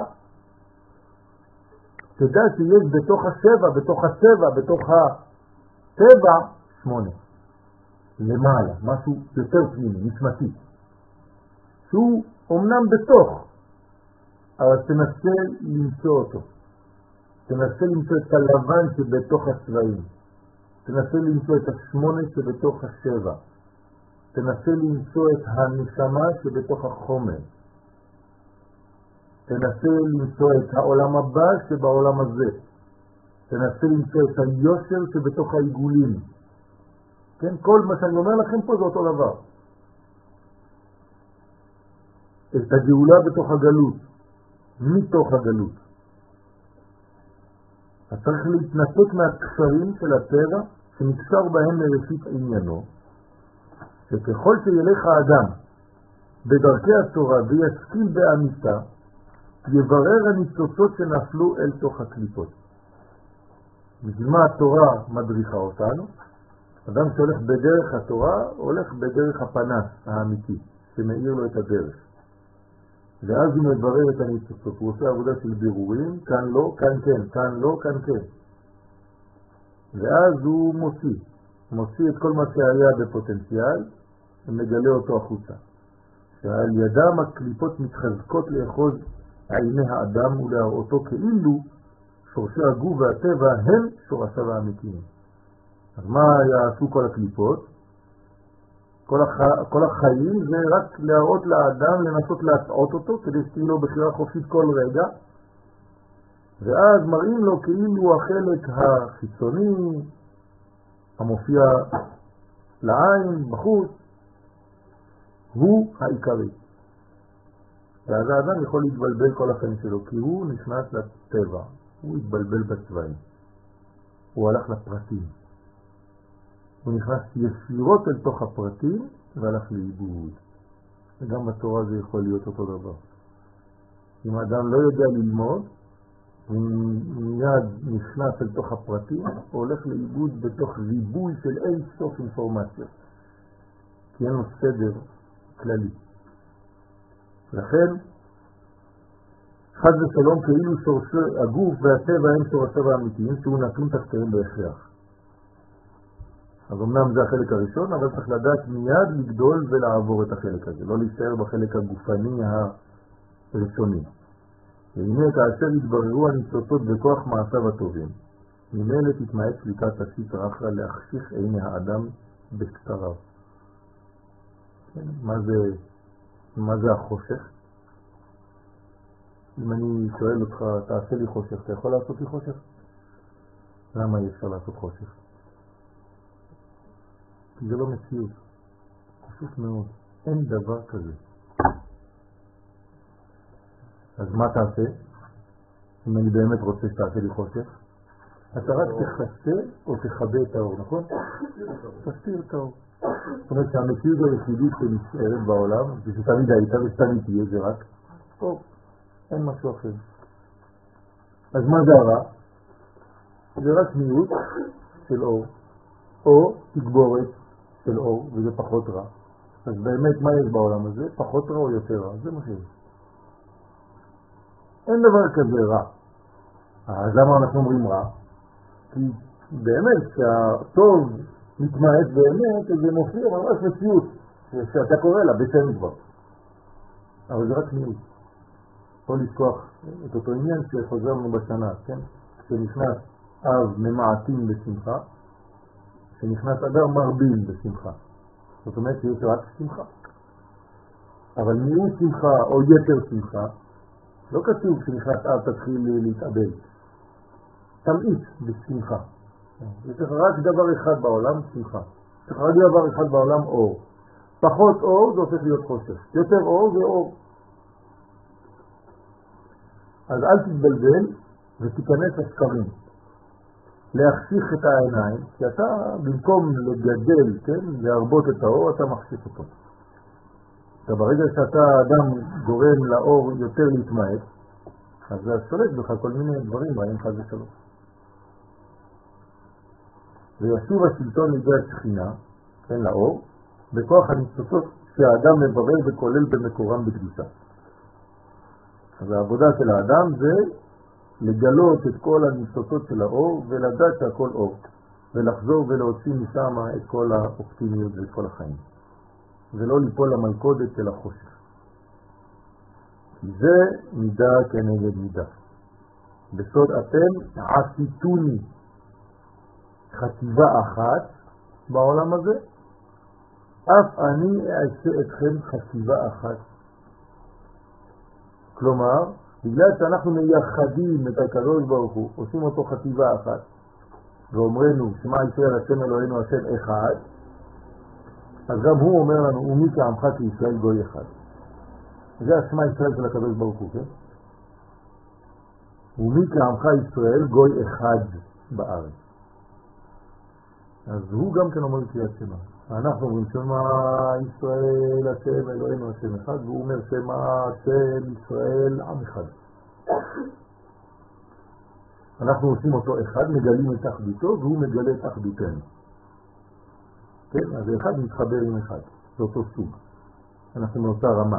תדע שיש בתוך השבע, בתוך הצבע, בתוך הטבע, שמונה. למעלה, משהו יותר פנימי, נשמתי. שהוא אומנם בתוך, אבל תנסה למצוא אותו. תנסה למצוא את הלבן שבתוך הצבעים. תנסה למצוא את השמונה שבתוך השבע. תנסה למצוא את הנשמה שבתוך החומר. תנסה למצוא את העולם הבא שבעולם הזה. תנסה למצוא את היושר שבתוך העיגולים. כן, כל מה שאני אומר לכם פה זה אותו דבר. את הגאולה בתוך הגלות, מתוך הגלות. אז צריך להתנתק מהקשרים של הטבע שנקשר בהם מראשית עניינו, שככל שילך האדם בדרכי התורה וישכיל באמיתה, יברר הניצוצות שנפלו אל תוך הקליפות. בשביל מה התורה מדריכה אותנו? אדם שהולך בדרך התורה, הולך בדרך הפנס האמיתי, שמאיר לו את הדרך. ואז הוא מברר את הניצוצות, הוא עושה עבודה של בירורים, כאן לא, כאן כן, כאן לא, כאן כן. ואז הוא מוציא, מוציא את כל מה שהיה בפוטנציאל, ומגלה אותו החוצה. שעל ידם הקליפות מתחזקות לאחוז עיני האדם ולהראותו כאילו שורשי הגוף והטבע הם שורשיו האמיתיים. אז מה יעשו כל הקליפות? כל, הח... כל החיים זה רק להראות לאדם, לנסות להטעות אותו כדי שתהיה לו בחירה חופשית כל רגע, ואז מראים לו כאילו החלק החיצוני המופיע לעין בחוץ הוא העיקרי. ואז האדם יכול להתבלבל כל החיים שלו, כי הוא נכנס לטבע, הוא התבלבל בצבעים, הוא הלך לפרטים, הוא נכנס ישירות אל תוך הפרטים והלך לאיבוד. וגם בתורה זה יכול להיות אותו דבר. אם האדם לא יודע ללמוד, הוא מיד נכנס אל תוך הפרטים, הוא הולך לאיבוד בתוך ריבוי של אין סוף אינפורמציה, כי אין לו סדר כללי. לכן חד ושלום כאילו שורשי הגוף והטבע הם שורשיו האמיתיים, שהוא נתון תחתיהם בהכרח. אז אמנם זה החלק הראשון, אבל צריך לדעת מיד לגדול ולעבור את החלק הזה, לא להישאר בחלק הגופני הראשוני. והנה כאשר התבררו הניצוצות בכוח מעשיו הטובים, ממילא תתמעט שליטת הסטרא אחרא להחשיך עיני האדם בקצריו. כן, מה זה, מה זה החושך? אם אני שואל אותך, תעשה לי חושך, אתה יכול לעשות לי חושך? למה אי אפשר לעשות חושך? כי זה לא מציאות. פשוט מאוד. אין דבר כזה. אז מה תעשה? אם אני באמת רוצה שתעשה לי חושך? אתה רק תחסה או תחבא את האור, נכון? תסתיר את האור. זאת אומרת שהמציאות היחידית שנשארת בעולם, ושתמיד הייתה ושתמיד תהיה, זה רק אור. אין משהו אחר. אז מה זה הרע? זה רק מיעוט של אור, או תגבורת של אור, וזה פחות רע. אז באמת מה יש בעולם הזה? פחות רע או יותר רע? זה מה שיש. אין דבר כזה רע. אז למה אנחנו אומרים רע? כי באמת שהטוב מתמעט באמת, אז זה מופיע ממש מציאות שאתה קורא לה בשם כבר. אבל זה רק מיעוט. לא לשכוח את אותו עניין שחוזרנו בשנה, כן? כשנכנס אב ממעטים בשמחה, כשנכנס אדר מרבים בשמחה. זאת אומרת שיש רק שמחה. אבל מיעוט שמחה או יתר שמחה, לא כתוב כשנכנס אב תתחיל להתאבל. תמעיט בשמחה. יש לך רק דבר אחד בעולם, שמחה. יש לך רק דבר אחד בעולם, אור. פחות אור זה הופך להיות חושך. יותר אור זה אור. אז אל תתבלבל ותיכנס לסקרים. להחשיך את העיניים, כי אתה במקום לגדל, כן, להרבות את האור, אתה מחשיך אותו. עכשיו, ברגע שאתה אדם גורם לאור יותר להתמעט, אז זה שולט בך כל מיני דברים, רעים חד ושלום. וישוב השלטון לידי השכינה, כן, לאור, בכוח הניצוצות שהאדם מברר וכולל במקורם בקדושה. אז העבודה של האדם זה לגלות את כל הניצוצות של האור ולדעת שהכל אור, ולחזור ולהוציא משם את כל האופטימיות ואת כל החיים, ולא ליפול למלכודת של החושך. זה מידה כנגד מידה. בסוד אתם עשיתוני חטיבה אחת בעולם הזה, אף אני אעשה אתכם חטיבה אחת. כלומר, בגלל שאנחנו מייחדים את הקדוש ברוך הוא, עושים אותו חטיבה אחת, ואומרנו שמע ישראל השם אלוהינו השם אחד, אז גם הוא אומר לנו ומי כעמך כישראל גוי אחד. זה השמע ישראל של הקדוש ברוך הוא, כן? ומי כעמך ישראל גוי אחד בארץ. אז הוא גם כן אומר קריאת שמע. אנחנו אומרים שמע ישראל השם אלוהינו השם אחד, והוא אומר שמע השם ישראל עם אחד. אנחנו עושים אותו אחד, מגלים את אחדותו, והוא מגלה את אחדותנו. כן? אז אחד מתחבר עם אחד, זה אותו סוג. אנחנו מאותה רמה.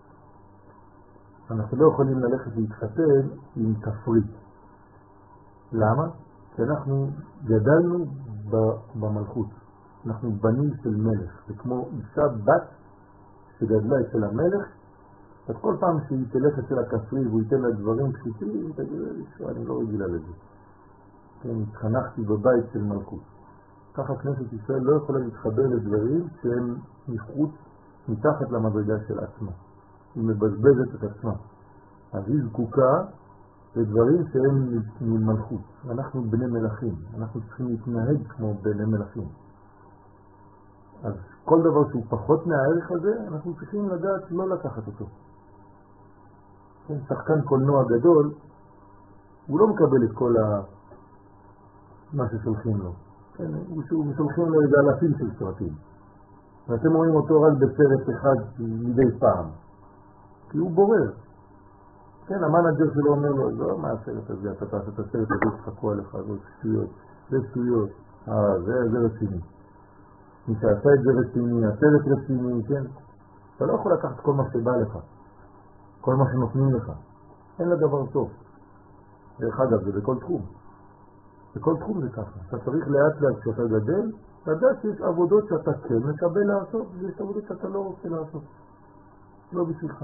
אנחנו לא יכולים ללכת להתחתן עם תפריט. למה? כי אנחנו גדלנו במלכות. אנחנו בנים של מלך. זה כמו אישה בת שגדלה אצל המלך, אז כל פעם שהיא תלך אצל הכפרי והוא ייתן לה דברים פשוטים, היא תגיד לה, אני לא רגילה לזה. כן, התחנכתי בבית של מלכות. ככה כנסת ישראל לא יכולה להתחבר לדברים שהם מחוץ, מתחת למדרגה של עצמה. היא מבזבזת את עצמה. אז היא זקוקה לדברים שהם ממלכות. אנחנו בני מלכים. אנחנו צריכים להתנהג כמו בני מלכים. אז כל דבר שהוא פחות מהערך הזה, אנחנו צריכים לדעת לא לקחת אותו. כן, שחקן קולנוע גדול, הוא לא מקבל את כל ה... מה ששולחים לו. כן, הוא משולחים לו איזה אלפים של סרטים. ואתם רואים אותו רק בסרט אחד מדי פעם. כי הוא בורר. כן, המנג'ר שלו אומר לו, לא, מה הסרט הזה? אתה תעשה את הסרט הזה, תחכו עליך, זה שטויות. זה שטויות. אה, זה, זה רציני. מי שעשה את זה רציני, הסרט רציני, כן? אתה לא יכול לקחת כל מה שבא לך. כל מה שנותנים לך. אין לה דבר טוב. דרך אגב, זה בכל תחום. בכל תחום זה ככה. אתה צריך לאט לאט כשאתה גדל, לדעת שיש עבודות שאתה כן מקבל לעשות, ויש עבודות שאתה לא רוצה לעשות. לא בשבילך.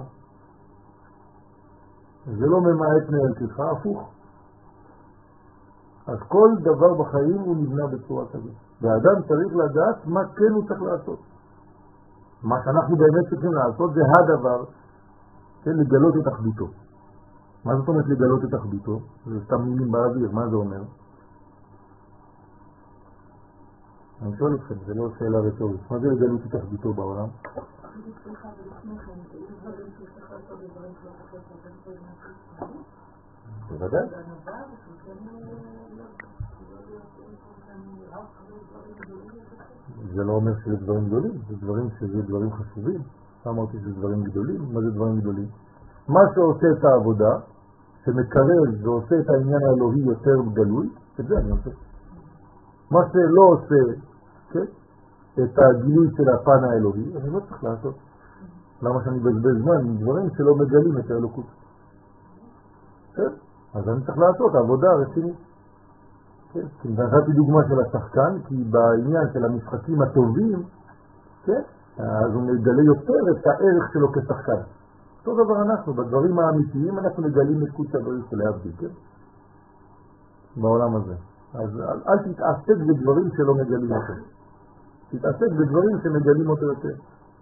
זה לא ממעט מערכך, הפוך. אז כל דבר בחיים הוא נבנה בצורה כזאת. והאדם צריך לדעת מה כן הוא צריך לעשות. מה שאנחנו באמת צריכים לעשות זה הדבר, כן, לגלות את אחדותו. מה זאת אומרת לגלות את אחדותו? זה סתם מילים באוויר, מה זה אומר? אני שואל אתכם, זה לא שאלה רטורית. מה זה לגלות את אחדותו בעולם? בוודאי. זה לא אומר שזה דברים גדולים, זה דברים שזה דברים חשובים. אמרתי שזה דברים גדולים. מה זה דברים גדולים? מה שעושה את העבודה, שמקרב ועושה את העניין האלוהי יותר גלוי, את זה אני עושה. מה שלא עושה, כן, את הגילוי של הפן האלוהי, אני לא צריך לעשות. למה שאני בזבז זמן? דברים שלא מגלים את האלוקות. כן? אז אני צריך לעשות עבודה רצינית. כן? כי נתתי דוגמה של השחקן, כי בעניין של המשחקים הטובים, כן? אז הוא מגלה יותר את הערך שלו כשחקן. אותו דבר אנחנו, בדברים האמיתיים אנחנו מגלים את קודש הברית של להבדיל, כן? בעולם הזה. אז אל, אל תתעסק בדברים שלא מגלים יותר. תתעסק בדברים שמגלים אותו יותר.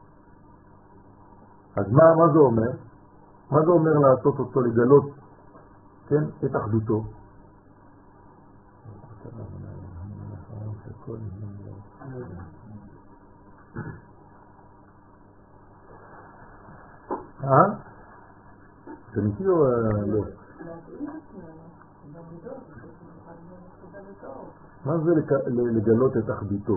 אז מה, מה זה אומר? מה זה אומר לעשות אותו, לגלות, כן, את אחדותו? אה? זה ניסי או לא? מה זה לגלות את אחדותו?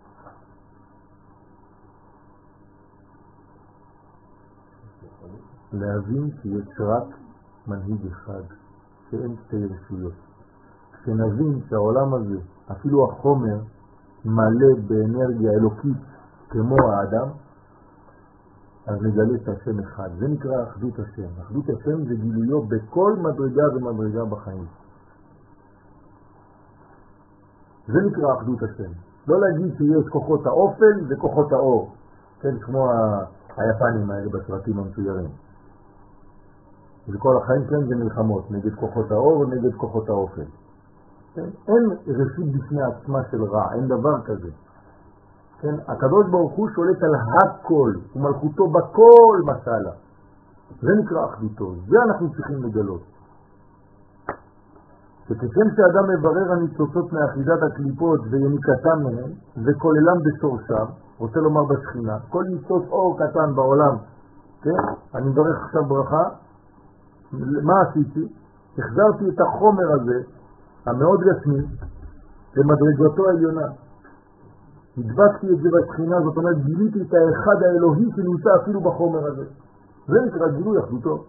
להבין שיש רק מנהיג אחד, שאין שתי רשויות. כשנבין שהעולם הזה, אפילו החומר, מלא באנרגיה אלוקית כמו האדם, אז נגלה את השם אחד. זה נקרא אחדות השם. אחדות השם זה גילויו בכל מדרגה ומדרגה בחיים. זה נקרא אחדות השם. לא להגיד שיש כוחות האופל וכוחות האור. כן, כמו היפנים האלה בסרטים המצוירים. וכל החיים שלהם זה מלחמות, נגד כוחות האור ונגד כוחות האופל. כן? אין רשות בפני עצמה של רע, אין דבר כזה. כן? הקדוש ברוך הוא שולט על הכל, ומלכותו בכל מסעלה. זה נקרא אחדותו, זה אנחנו צריכים לגלות. וכשם שאדם מברר הניצוצות מאחידת הקליפות ויניקתם מהם וכוללם בשורשם, רוצה לומר בשכינה, כל ניצוץ אור קטן בעולם, כן? אני מברך עכשיו ברכה, מה עשיתי? החזרתי את החומר הזה, המאוד גשמי, למדרגתו העליונה. הדבקתי את זה בשכינה, זאת אומרת, גיליתי את האחד האלוהי שנמצא אפילו בחומר הזה. זה נקרא גילוי אחדותו.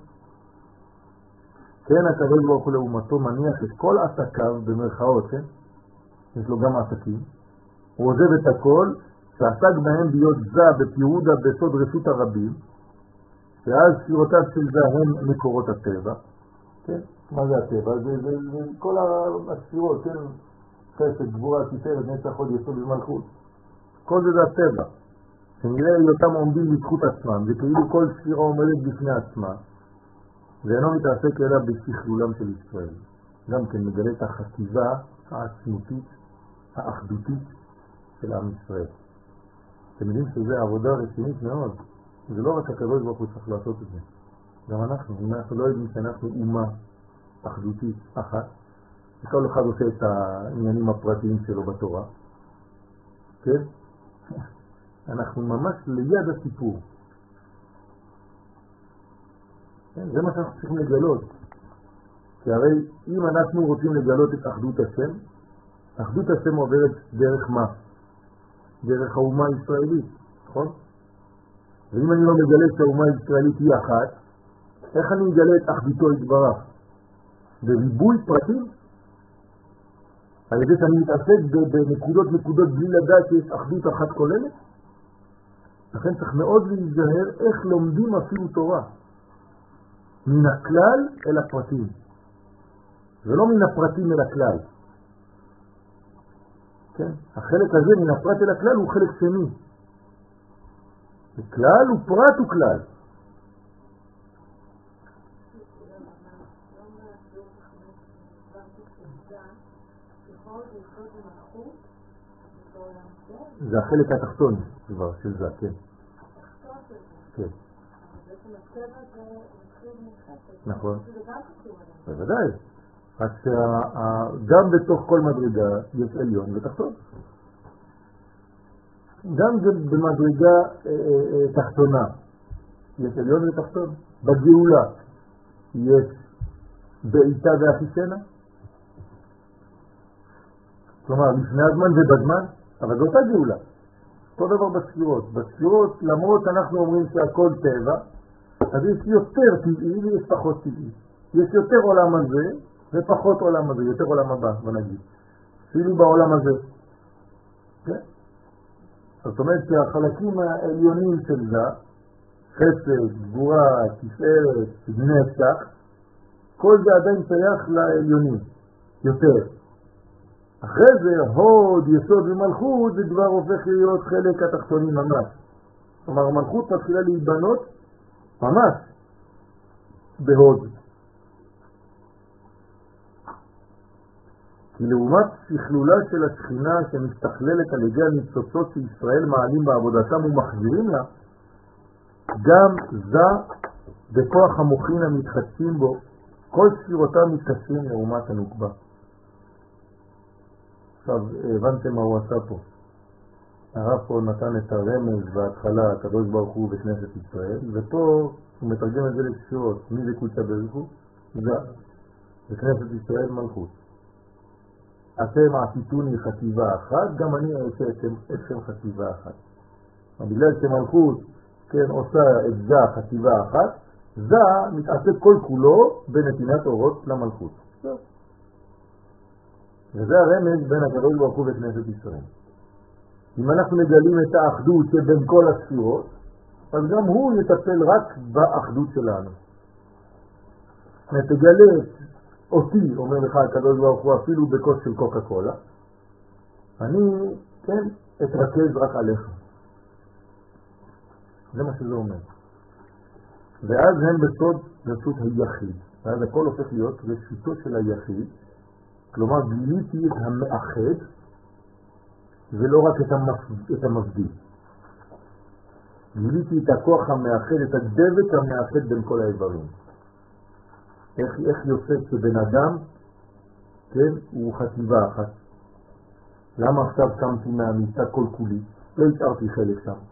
כן, הקדוש ברוך הוא לאומתו מניח את כל עסקיו במרכאות, כן? יש לו גם עסקים. הוא עוזב את הכל, שעסק בהם להיות זה בפירודה בסוד רשות הרבים, ואז ספירותיו של זה הם מקורות הטבע. כן? מה זה הטבע? זה, זה, זה כל הספירות, כן? חסד, גבורה, תפארת, נצח, הוד, יסוד ומלכות. כל זה זה הטבע. שנראה אותם עומדים בזכות עצמם, זה כאילו כל ספירה עומדת בפני עצמה, ואינו מתעסק אלא בשכלולם של ישראל. גם כן מגלה את החטיבה העצמותית, האחדותית של עם ישראל. אתם יודעים שזו עבודה רצינית מאוד. זה לא רק הקדוש ברוך הוא צריך לעשות את זה. גם אנחנו, אם אנחנו לא יודעים שאנחנו אומה אחדותית אחת, וכל אחד עושה את העניינים הפרטיים שלו בתורה, כן? אנחנו ממש ליד הסיפור. כן? זה מה שאנחנו צריכים לגלות. כי הרי אם אנחנו רוצים לגלות את אחדות השם, אחדות השם עוברת דרך מה? דרך האומה הישראלית, נכון? ואם אני לא מגלה שהאומה הישראלית היא אחת, איך אני מגלה את אחדותו יתברך? בריבוי פרטים? על ידי שאני מתעסק בנקודות נקודות בלי לדעת שיש אחדות אחת כוללת? לכן צריך מאוד להיזהר איך לומדים אפילו תורה. מן הכלל אל הפרטים. ולא מן הפרטים אל הכלל. כן? החלק הזה מן הפרט אל הכלל הוא חלק שני. כלל הוא פרט הוא כלל. זה החלק התחתון כבר של זה, כן. כן. נכון. בוודאי. אז גם בתוך כל מדרגה יש עליון ותחתון. גם במדרגה תחתונה יש עליון ותחתון. בגאולה יש בעיתה ואחיסנה. כלומר, לפני הזמן ובזמן, אבל זו אותה גאולה. אותו דבר בספירות. בספירות, למרות שאנחנו אומרים שהכל טבע, אז יש יותר טבעי ויש פחות טבעי. יש יותר עולם הזה ופחות עולם הזה, יותר עולם הבא, בנגיד. אפילו בעולם הזה. כן? זאת אומרת שהחלקים העליונים של זה, חסד, גבורה, תפארת, נצח, כל זה עדיין שייך לעליונים. יותר. אחרי זה, הוד, יסוד ומלכות, זה כבר הופך להיות חלק התחתונים ממש. כלומר, המלכות מתחילה להיבנות ממש בהוד. כי לעומת שכלולה של השכינה שמסתכללת על ידי הניצוצות שישראל מעלים בעבודתם ומחזירים לה, גם זה בכוח המוחין המתחדשים בו, כל ספירותם מתקשים לעומת הנוקבה. עכשיו, הבנתם מה הוא עשה פה. הרב פה נתן את הרמז בהתחלה, הקדוש ברוך הוא בכנסת ישראל, ופה הוא מתרגם את זה לספירות. מי זה קודשא בריך הוא? זה. בכנסת ישראל מלכות. אתם עשיתוני חטיבה אחת, גם אני אעשה אתכם חטיבה אחת. בגלל שמלכות, כן, עושה את זה חטיבה אחת, זה מתעסק כל כולו בנתינת אורות למלכות. וזה הרמז בין הקדוש ברוך הוא וכנסת ישראל. אם אנחנו מגלים את האחדות שבין כל הספירות, אז גם הוא יטפל רק באחדות שלנו. תגלה אותי, אומר לך הקדוש ברוך הוא, אפילו בכוס של קוקה קולה, אני, כן, אתרכז רק עליך. זה מה שזה אומר. ואז הם בסוד רשות היחיד. ואז הכל הופך להיות רשותו של היחיד, כלומר גיליתי את המאחד ולא רק את המבדיל. גיליתי את הכוח המאחד, את הדבק המאחד בין כל האיברים. איך, איך יוצא שבן אדם כן, הוא חטיבה אחת. למה עכשיו קמתי מהמיטה כל כולי? לא התארתי חלק שם.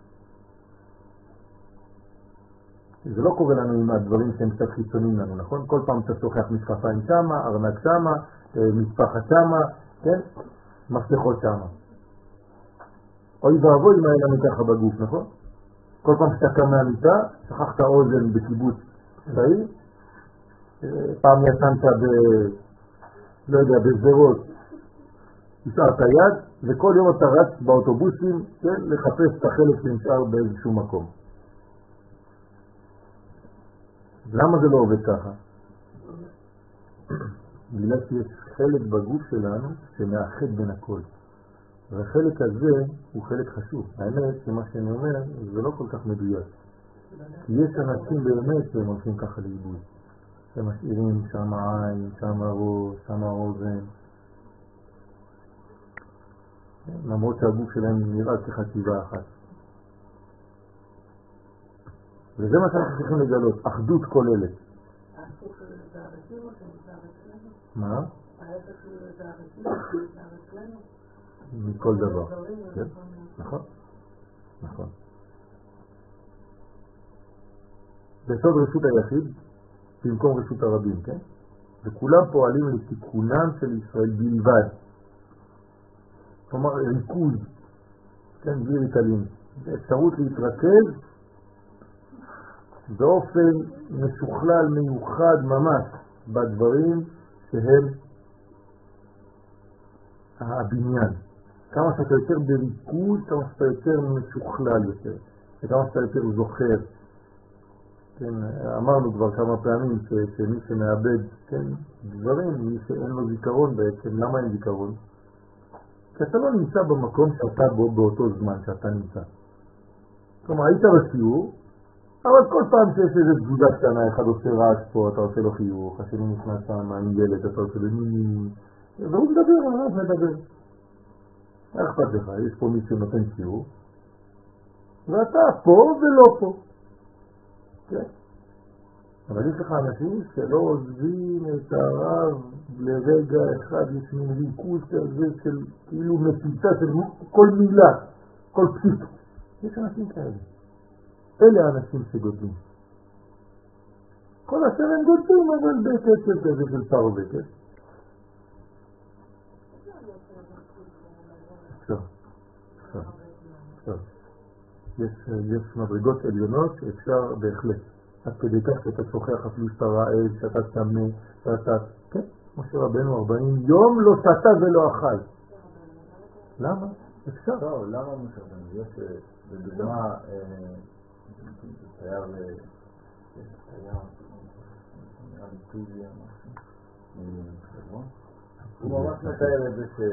זה לא קורה לנו עם הדברים שהם קצת חיצוניים לנו, נכון? כל פעם אתה שוכח משקפיים שמה, ארנק שמה, משפחת שמה, כן? מפתחות שמה. אוי ואבוי מה היה לנו ככה בגוף, נכון? כל פעם שאתה קם מהמיטה, שכחת אוזן בקיבוץ צבאי, פעם ישנת ב... לא יודע, בזרות, השארת יד, וכל יום אתה רץ באוטובוסים, כן? לחפש את החלק שנשאר באיזשהו מקום. למה זה לא עובד ככה? בגלל שיש חלק בגוף שלנו שמאחד בין הכל. והחלק הזה הוא חלק חשוב. האמת שמה שאני אומר זה לא כל כך מדויק. כי יש אנשים באמת שהם הולכים ככה לאיבוד. הם משאירים שם העין, שם הראש, שם האוזן. למרות שהגוף שלהם נראה כחטיבה אחת. וזה מה שאנחנו צריכים לגלות, אחדות כוללת. מה? מכל דבר. כן, נכון. נכון. בסוד רשות היחיד, במקום רשות הרבים, כן? וכולם פועלים לתיקונם של ישראל בלבד. כלומר, ריכוז, כן, בלי ריטלין. אפשרות להתרכז באופן משוכלל מיוחד ממש בדברים שהם הבניין. כמה שאתה יותר בריכוז, כמה שאתה יותר משוכלל יותר, וכמה שאתה יותר זוכר. כן, אמרנו כבר כמה פעמים ש, שמי שמאבד, כן, דברים, מי שאין לו זיכרון בעצם, למה אין זיכרון? כי אתה לא נמצא במקום שאתה בו באותו זמן שאתה נמצא. כלומר, היית בשיעור, אבל כל פעם שיש איזו תגודה קטנה, אחד עושה רעש פה, אתה עושה לו חיוך, השני נכנס שם עם ילד, אתה עושה לו ניני, והוא מדבר, הרב מדבר. איך אכפת לך? יש פה מי שנותן שיעור, ואתה פה ולא פה. כן? אבל יש לך אנשים שלא עוזבים את הרב לרגע אחד, יש מין ריכוז כזה של כאילו מפיצה של כל מילה, כל פסיק. יש אנשים כאלה. אלה האנשים שגודלים. כל אשר הם גודלים, אבל בקצב כזה של פרווקת. עכשיו, עכשיו, עכשיו. יש מדרגות עליונות שאפשר בהחלט. עד כדי כך שאתה שוכח אפילו שאתה רעב, שאתה צמא, שאתה... כן, משה רבנו ארבעים יום לא שתה ולא אכל. למה? אפשר. לא, למה משה רבנו? יש בדוגמה... צייר ל... צייר... נראה לי טוביה משהו. הוא ממש מתאר את זה ש...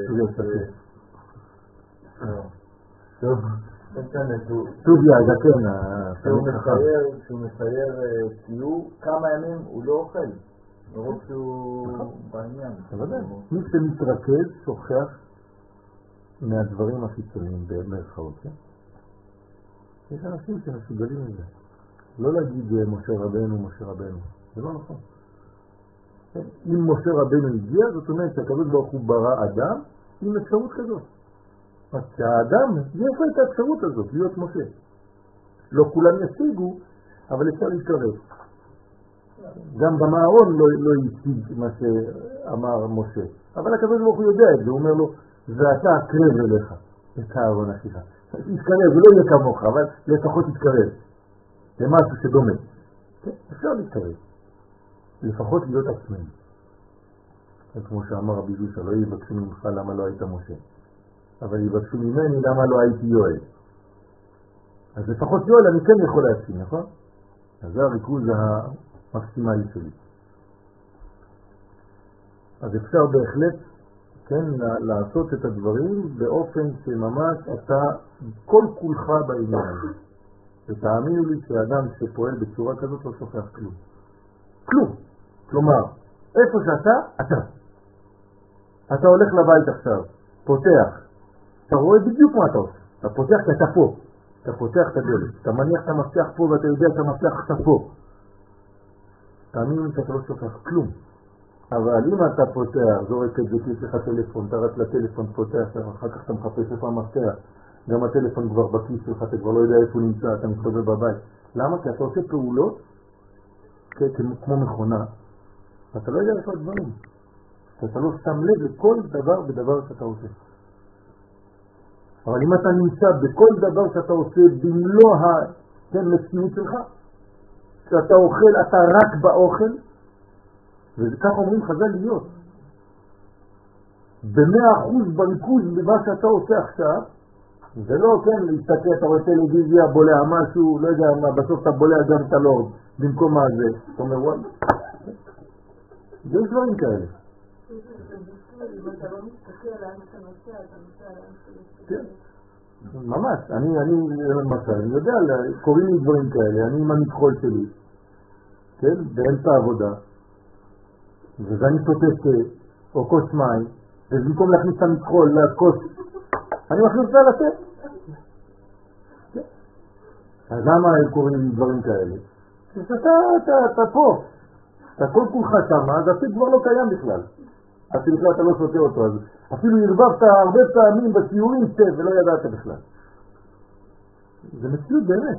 טוב. טוביה, זה כן. כשהוא מצייר ציור, כמה ימים הוא לא אוכל. לרוב שהוא בעניין. מי שמתרכז שוכח מהדברים החיצוניים במרכאות, כן? יש אנשים שמסוגלים לזה. לא להגיד משה רבנו, משה רבנו. זה לא נכון. אם משה רבנו הגיע, זאת אומרת שהקדוש ברוך הוא ברא אדם עם אפשרות כזאת. אז שהאדם יש לו את האפשרות הזאת, להיות משה. לא כולם ישיגו, אבל אפשר להתקרב. גם במארון לא, לא ישיג מה שאמר משה. אבל הקדוש ברוך הוא יודע את זה, הוא אומר לו, ואתה אקרב אליך את הארון אחיך. תתקרב, זה לא יהיה כמוך, אבל לפחות תתקרב. זה משהו שדומה. כן, אפשר להתקרב. לפחות להיות עצמם. כמו שאמר רבי זושה, לא יבקשו ממך למה לא היית משה. אבל יבקשו ממני למה לא הייתי יואל. אז לפחות יואל אני כן יכול להציג, נכון? אז זה הריכוז המקסימלי שלי. אז אפשר בהחלט, כן, לעשות את הדברים באופן שממש אתה כל כולך בעניין הזה. ותאמינו לי שאדם שפועל בצורה כזאת לא שוכח כלום. כלום. כלומר, איפה שאתה, אתה. אתה הולך לבית עכשיו, פותח. אתה רואה בדיוק מה אתה עושה. אתה פותח כי אתה פה. אתה פותח את הדלת. אתה מניח את המפתח פה ואתה יודע את המפתח אתה פה. תאמינו לי שאתה לא שוכח כלום. אבל אם אתה פותח, זורק את זה כי יש לך טלפון, אתה רץ לטלפון, פותח, אחר כך אתה מחפש איפה המפתח, גם הטלפון כבר בכיס שלך, אתה כבר לא יודע איפה הוא נמצא, אתה מסתובב בבית. למה? כי אתה עושה פעולות כמו מכונה, אתה לא יודע איפה הדברים. אתה לא שם לב לכל דבר בדבר שאתה עושה. אבל אם אתה נמצא בכל דבר שאתה עושה במלוא המציאות שלך, שאתה אוכל, אתה רק באוכל, וכך אומרים חז"ל להיות. במאה אחוז בריכוז במה שאתה עושה עכשיו, זה לא כן להסתכל, אתה רואה טלוויזיה, בולע משהו, לא יודע מה, בסוף אתה בולע גם את הלורד במקום הזה. אתה אומר, וואי, זה דברים כאלה. אם אתה לא מסתכל לאן אתה נוסע, אתה נוסע לאן אתה כן, ממש. אני, אני, למשל, אני יודע, קוראים לי דברים כאלה, אני עם המתחול שלי, כן, באמצע העבודה, ואני שותה או כוס מים, ובמקום להכניס את המתחול לכוס, אני מכניס אותה לתת. אז למה הם קוראים לי דברים כאלה? שאתה, אתה, אתה פה, אתה כל כולך שם, אז התיק כבר לא קיים בכלל. אפילו בכלל אתה לא שותה אותו, אז אפילו הרבבת הרבה פעמים בשיעורים שתה ולא ידעת בכלל. זה מציאות באמת.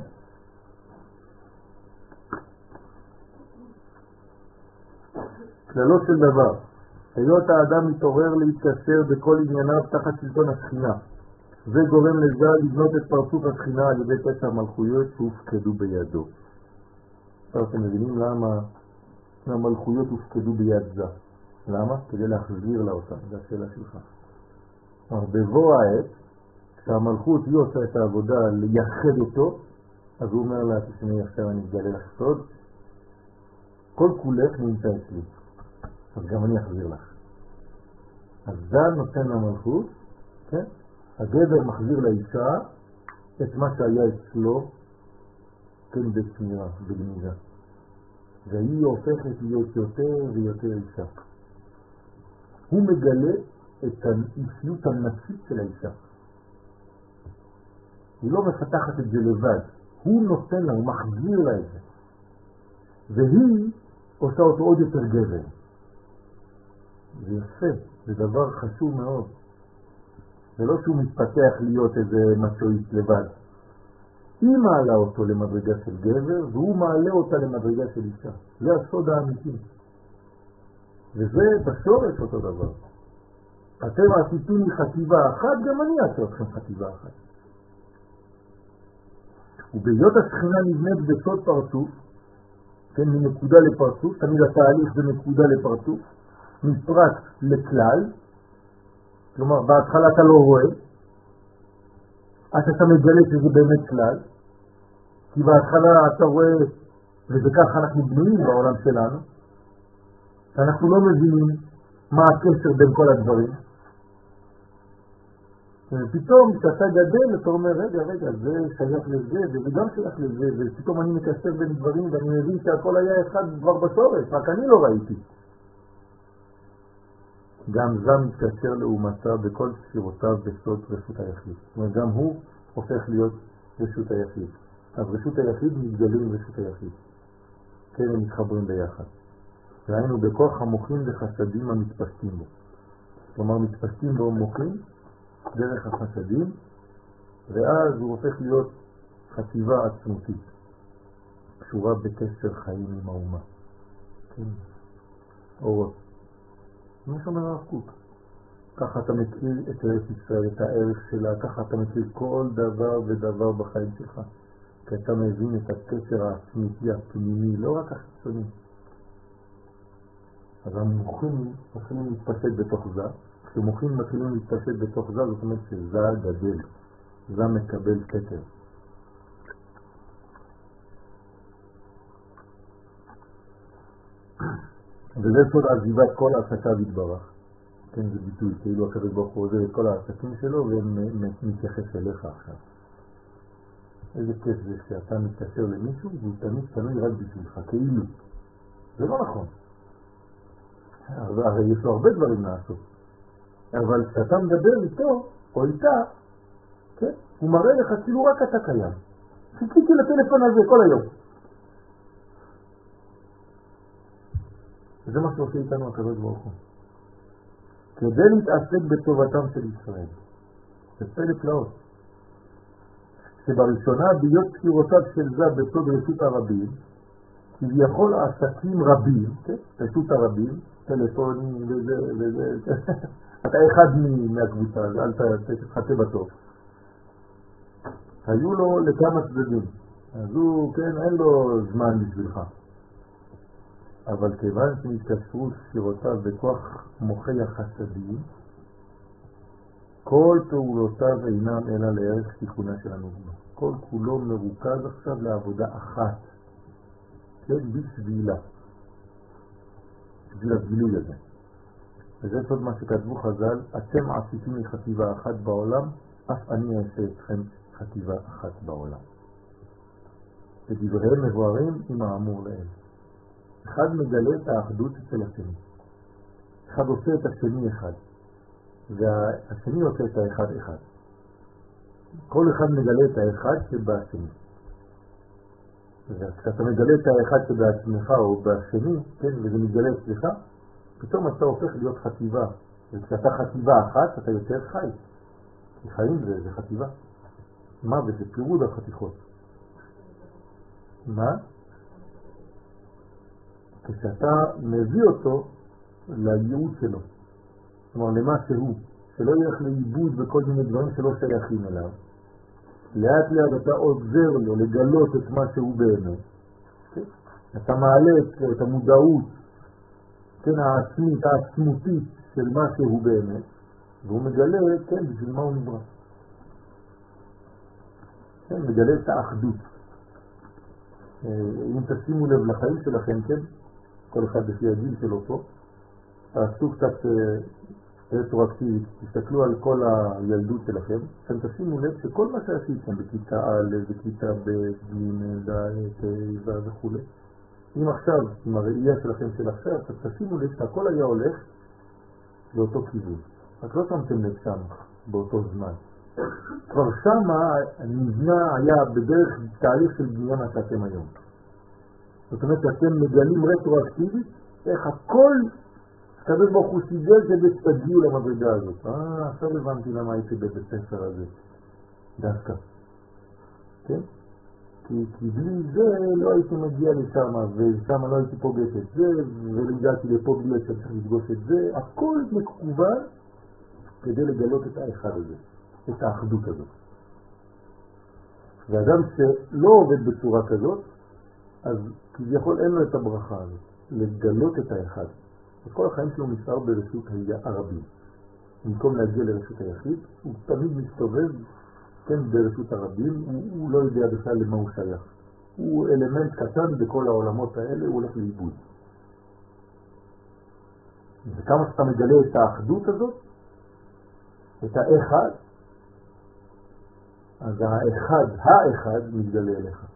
כללות של דבר, היות האדם מתעורר להתקשר בכל ענייניו תחת שלטון השכינה, זה גורם לזה לבנות את פרצוף השכינה על ידי תשע מלכויות שהופקדו בידו. אתם מבינים למה המלכויות הופקדו ביד זה? למה? כדי להחזיר לה אותה, זו השאלה שלך. בבוא העת, כשהמלכות היא עושה את העבודה לייחד אותו, אז הוא אומר לה, תשמעי עכשיו אני אגלה לך סוד, כל כולך נמצא אצלי, אז גם אני אחזיר לך. אז זה נותן למלכות, כן? הגבר מחזיר לאישה את מה שהיה אצלו, כן, בשמירה, בגניזה. והיא הופכת להיות יותר ויותר אישה. הוא מגלה את האישיות הנפשית של האישה. היא לא מפתחת את זה לבד, הוא נותן לה, הוא מחזיר לה את זה. והיא עושה אותו עוד יותר גבר. זה יפה, זה דבר חשוב מאוד. זה לא שהוא מתפתח להיות איזה מצ'ואיסט לבד. היא מעלה אותו למדרגה של גבר, והוא מעלה אותה למדרגה של אישה. זה הסוד האמיתי. וזה בשורש אותו דבר. אתם עשיתוני חטיבה אחת, גם אני אעשה אתכם חטיבה אחת. ובהיות השכינה נבנית בסוד פרצוף, כן, מנקודה לפרצוף, תמיד התהליך זה נקודה לפרצוף, מפרט לכלל, כלומר בהתחלה אתה לא רואה, אז אתה מגלה שזה באמת כלל, כי בהתחלה אתה רואה, וזה ככה אנחנו בנויים בעולם שלנו, שאנחנו לא מבינים מה הקשר בין כל הדברים. ופתאום כשאתה גדל אתה אומר, רגע, רגע, זה שייך לזה, וזה גם שייך לזה, ופתאום אני מקשר בין דברים ואני מבין שהכל היה אחד כבר בשורש, רק אני לא ראיתי. גם זה מתקשר לעומתה בכל ספירותיו בסוד רשות היחיד. זאת אומרת, גם הוא הופך להיות רשות היחיד. אז רשות היחיד מתגלה עם רשות היחיד. כן, הם מתחברים ביחד. ראינו בכוח המוחים וחסדים המתפשטים בו. כלומר, מתפשטים בו מוחים דרך החסדים, ואז הוא הופך להיות חשיבה עצמותית, קשורה בקשר חיים עם האומה. כן, אורות. מה שאומר הרב קוק. ככה אתה מכיר את ארץ ישראל, את הערך שלה, ככה אתה מכיר כל דבר ודבר בחיים שלך. כי אתה מבין את הקשר העצמיתי הפנימי, לא רק החיצוני. אז המוחים מתחילים להתפשט בתוך זה. כשמוחים מתחילים להתפשט בתוך זה, זאת אומרת שזה גדל. זה מקבל כתר. וזה סוד עזיבת כל העסקה והתברך. כן, זה ביטוי, כאילו הקדוש ברוך הוא עוזר את כל העסקים שלו ומתייחס אליך עכשיו. איזה כיף זה שאתה מתקשר למישהו והוא תמיד תלוי רק בשבילך, כאילו. זה לא נכון. הרי יש לו הרבה דברים לעשות. אבל כשאתה מדבר איתו או איתה, כן, הוא מראה לך כאילו רק אתה קיים. חיכיתי לטלפון הזה כל היום. וזה מה שעושה איתנו הקדוש ברוך הוא. כדי להתעסק בטובתם של ישראל. זה פלא פלאות. שבראשונה ביות בחירותיו של זה בסוד רשות הרבים, כביכול עסקים רבים, כן? רשות הרבים, טלפונים וזה וזה, אתה אחד מהקבוצה, אל תתחטא בטוב. היו לו לכמה צדדים, אז הוא, כן, אין לו זמן בשבילך. אבל כיוון שנתקשרו ספירותיו בכוח מוחי החסדים, כל פעולותיו אינם אלא לערך תיקונה של הנוגמה. כל כולו מרוכז עכשיו לעבודה אחת, כן, בשבילה, בשביל הגילוי הזה. וזה סוד מה שכתבו חז"ל, אתם עשיתם חטיבה אחת בעולם, אף אני אעשה אתכם חטיבה אחת בעולם. ודבריהם מבוארים עם האמור להם. אחד מגלה את האחדות אצל השני. אחד עושה את השני אחד, והשני עושה את האחד אחד. כל אחד מגלה את האחד שבשני. וכשאתה מגלה את האחד שבעצמך או בשני, כן, וזה מתגלה אצלך, פתאום אתה הופך להיות חטיבה. וכשאתה חטיבה אחת, אתה יותר חי. כי חיים זה, זה חטיבה. מה זה? זה פירוד החתיכות. מה? כשאתה מביא אותו לייעוד שלו, כלומר למה שהוא, שלא ילך לאיבוד בכל מיני דברים שלא שייכים אליו, לאט לאט אתה עוזר לו לגלות את מה שהוא באמת, כן? אתה מעלה את, את המודעות, כן, העצמית, העצמותית של מה שהוא באמת, והוא מגלה, כן, בשביל מה הוא נברא. כן, מגלה את האחדות. אם תשימו לב לחיים שלכם, כן, כל אחד לפי הגיל שלו פה, תעשו קצת רטרואקטיבית, תסתכלו על כל הילדות שלכם, אתם תשימו לב שכל מה שעשיתם בכיתה א', בכיתה ב', ג', ד', ה' וכו', אם עכשיו, עם הראייה שלכם של עכשיו, תשימו לב שהכל היה הולך באותו כיוון. רק לא שמתם לב שם, באותו זמן. כבר שם נבנה היה בדרך תהליך של בנייה מה שאתם היום. זאת אומרת שאתם מגלים רטרואקטיבית איך הכל הקדוש ברוך הוא סיגל כדי שתגיעו למדרגה הזאת. אה, עכשיו הבנתי למה הייתי בבית הספר הזה. דווקא. כן? כי, כי בלי זה לא הייתי מגיע לשם, ושם לא הייתי פוגש את זה, ולגעתי לפה בלי שצריך לפגוש את זה. הכל מקובל כדי לגלות את האחד הזה, את האחדות הזאת. ואדם שלא עובד בצורה כזאת, אז כביכול אין לו את הברכה הזאת, לגלות את האחד. אז כל החיים שלו נשאר ברשות הרבים. במקום להגיע לרשות היחיד, הוא תמיד מסתובב, כן, ברשות הרבים, הוא, הוא לא יודע בכלל למה הוא שייך. הוא אלמנט קטן בכל העולמות האלה, הוא הולך לאיבוד. וכמה שאתה מגלה את האחדות הזאת, את האחד, אז האחד, האחד מתגלה אליך.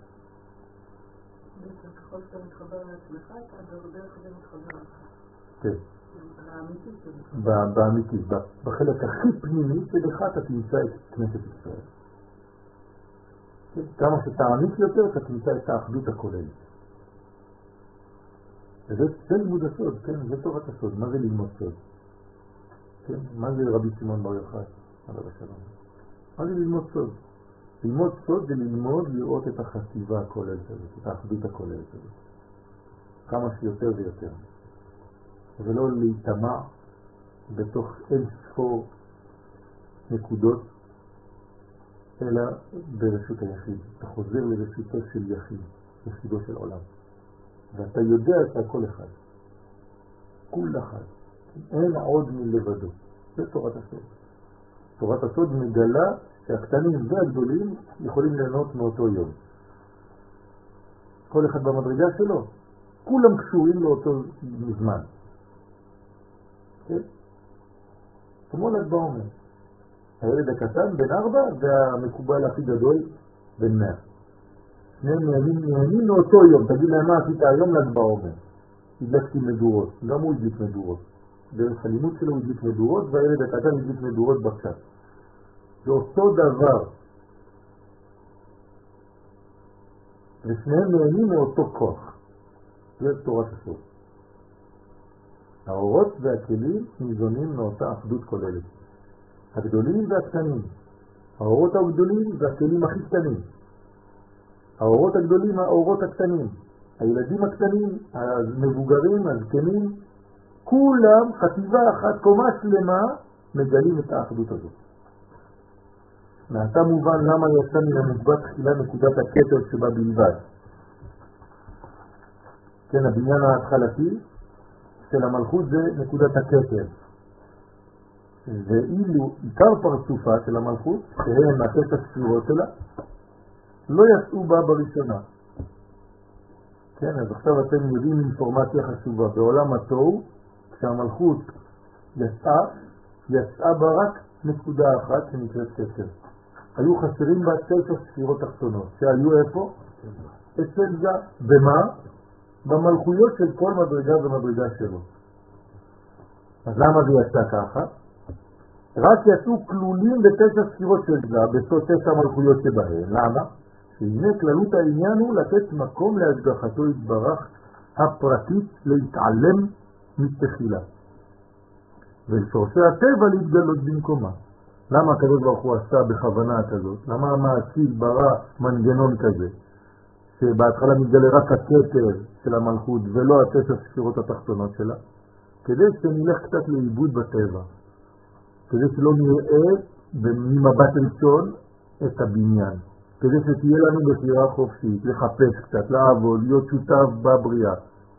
ככל שאתה מתחבר לעצמך, אתה בדרך כלל מתחבר לך. כן. באמיתי שלך. באמיתי, בחלק הכי פנימי שבך אתה תמצא את כנסת ישראל. כמה שתעמיק יותר אתה תמצא את האחדות הכוללת. וזה לימוד הסוד, כן? זה תורת הסוד. מה זה ללמוד סוד? כן? מה זה רבי שמעון בר יוחאי? עליו השלום. מה זה ללמוד סוד? ללמוד סוד זה ללמוד לראות את החטיבה הכוללת הזאת, את האחדות הכוללת הזאת. כמה שיותר ויותר. ולא להתאמע בתוך אין ספור נקודות, אלא ברשות היחיד. אתה חוזר לרשותו של יחיד, יחידו של עולם. ואתה יודע שהכל אחד. כול אחד. אין עוד מלבדו. זה תורת הסוד. תורת הסוד מגלה שהקטנים והגדולים יכולים ליהנות מאותו יום. כל אחד במדרגה שלו. כולם קשורים לאותו זמן. כן? כמו ל"ג בעומר. הילד הקטן בן ארבע והמקובל הכי גדול בן מאה. שניהם נהנים מאותו יום. תגיד להם מה עשית היום ל"ג בעומר. הדלקתי מדורות. גם הוא הדליק מדורות. דרך הלימוד שלו הוא הדליק מדורות והילד הקטן הדליק מדורות בקצת. זה אותו דבר. ושניהם נהנים מאותו כוח. זה תורת הסוד. האורות והכלים ניזונים מאותה אחדות כוללת. הגדולים והקטנים, האורות הגדולים והכלים הכי קטנים, האורות הגדולים, האורות הקטנים, הילדים הקטנים, המבוגרים, הזקנים, כולם חטיבה אחת, קומה שלמה, מגלים את האחדות הזאת. מעתה מובן למה יצא מן המוגבת תחילה נקודת הכתר שבה בלבד. כן, הבניין ההתחלתי של המלכות זה נקודת הכתר. ואילו עיקר פרצופה של המלכות, שהם הקטע הספירות שלה, לא יצאו בה בראשונה. כן, אז עכשיו אתם יודעים אינפורמציה חשובה. בעולם התוהו, כשהמלכות יצאה, יצאה בה רק נקודה אחת שנקראת כתר. היו חסרים בה תשע ספירות תחתונות, שהיו איפה? אצל זה. במה? במלכויות של כל מדרגה ומדרגה שלו. אז למה זה יצא ככה? רק יצאו כלולים בתשע ספירות של זה, בסוד תשע מלכויות שבהן. למה? שהנה כללות העניין הוא לתת מקום להשגחתו יתברך הפרטית להתעלם מתחילה. ולשורשי הטבע להתגלות במקומה. למה הקדוש ברוך הוא עשה בכוונה כזאת? למה המעציל ברא מנגנון כזה? שבהתחלה מתגלה רק הכתר של המלכות ולא התשע ספירות התחתונות שלה? כדי שנלך קצת לאיבוד בטבע. כדי שלא נראה ממבט ראשון את הבניין. כדי שתהיה לנו בחירה חופשית, לחפש קצת, לעבוד, להיות שותף בבריאה.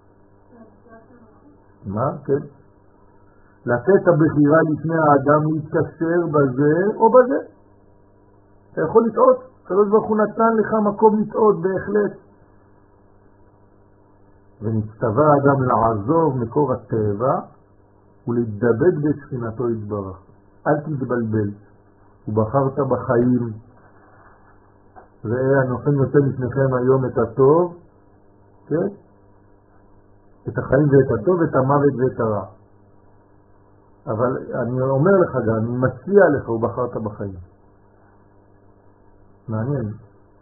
מה? כן? לתת הבחירה לפני האדם להתקשר בזה או בזה. אתה יכול לטעות, הקדוש ברוך הוא נתן לך מקום לטעות בהחלט. ונצטווה האדם לעזוב מקור הטבע ולהתדבק בשכינתו יתברך. אל תתבלבל. ובחרת בחיים. ראה הנוכן נותן לפניכם היום את הטוב, כן? את החיים ואת הטוב, את המוות ואת הרע. אבל אני אומר לך גם, אני מציע לך, ובחרת בחיים. מעניין.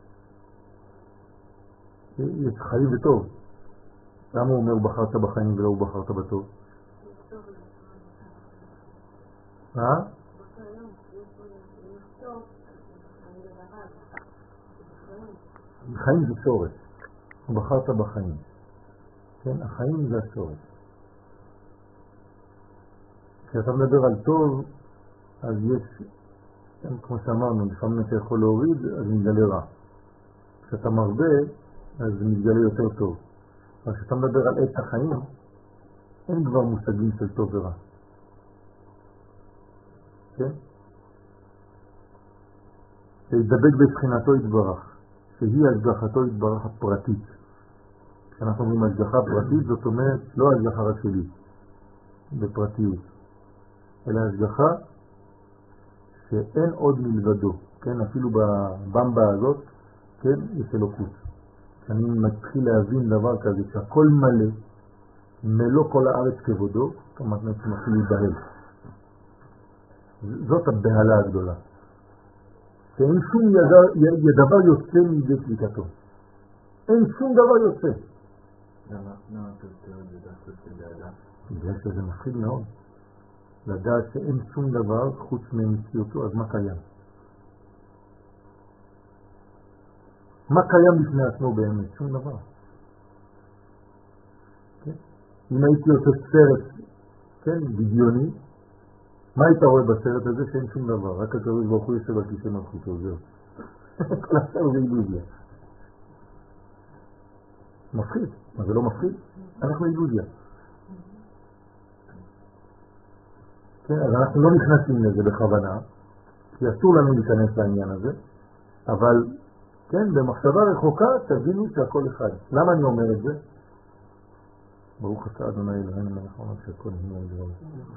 יש חיים וטוב. למה הוא אומר בחרת בחיים ולא הוא בחרת בטוב? אה? חיים זה שורש. בחרת בחיים. כן, החיים זה השורש. כשאתה מדבר על טוב, אז יש, כמו שאמרנו, לפעמים אתה יכול להוריד, אז מתגלה רע. כשאתה מרבה, אז מתגלה יותר טוב. אבל כשאתה מדבר על עת החיים, אין כבר מושגים של טוב ורע. כן? להידבק בבחינתו יתברך, שהיא השגחתו יתברך הפרטית. כשאנחנו אומרים השגחה פרטית, זאת אומרת לא השגחה רק שלי, בפרטיות. אלא השגחה שאין עוד מלבדו, כן, אפילו בבמבה הזאת, כן, יש אלוקות. כשאני מתחיל להבין דבר כזה, שהכל מלא, מלוא כל הארץ כבודו, כמובן שמתחיל להיבהל. זאת הבהלה הגדולה. שאין שום דבר יוצא מידי שליטתו. אין שום דבר יוצא. למה אתה יותר לדעת את הדאלה? בגלל שזה מפחיד מאוד. לדעת שאין שום דבר חוץ ממציאותו, אז מה קיים? מה קיים בפני עצמו באמת? שום דבר. כן? אם הייתי עושה סרט, כן, בדיוני, מה היית רואה בסרט הזה? שאין שום דבר, רק הקדוש ברוך הוא יושב על כיסא מלכותו, זהו. כל השאר זה אילוזיה. מפחיד, מה זה לא מפחיד? אנחנו אילוזיה. כן, אז אנחנו לא נכנסים לזה בכוונה, כי אסור לנו להיכנס לעניין הזה, אבל כן, במחשבה רחוקה תבינו שהכל אחד. למה אני אומר את זה? ברוך אתה אדוני אלוהינו מלך העולם שהכל נהיה לדברו.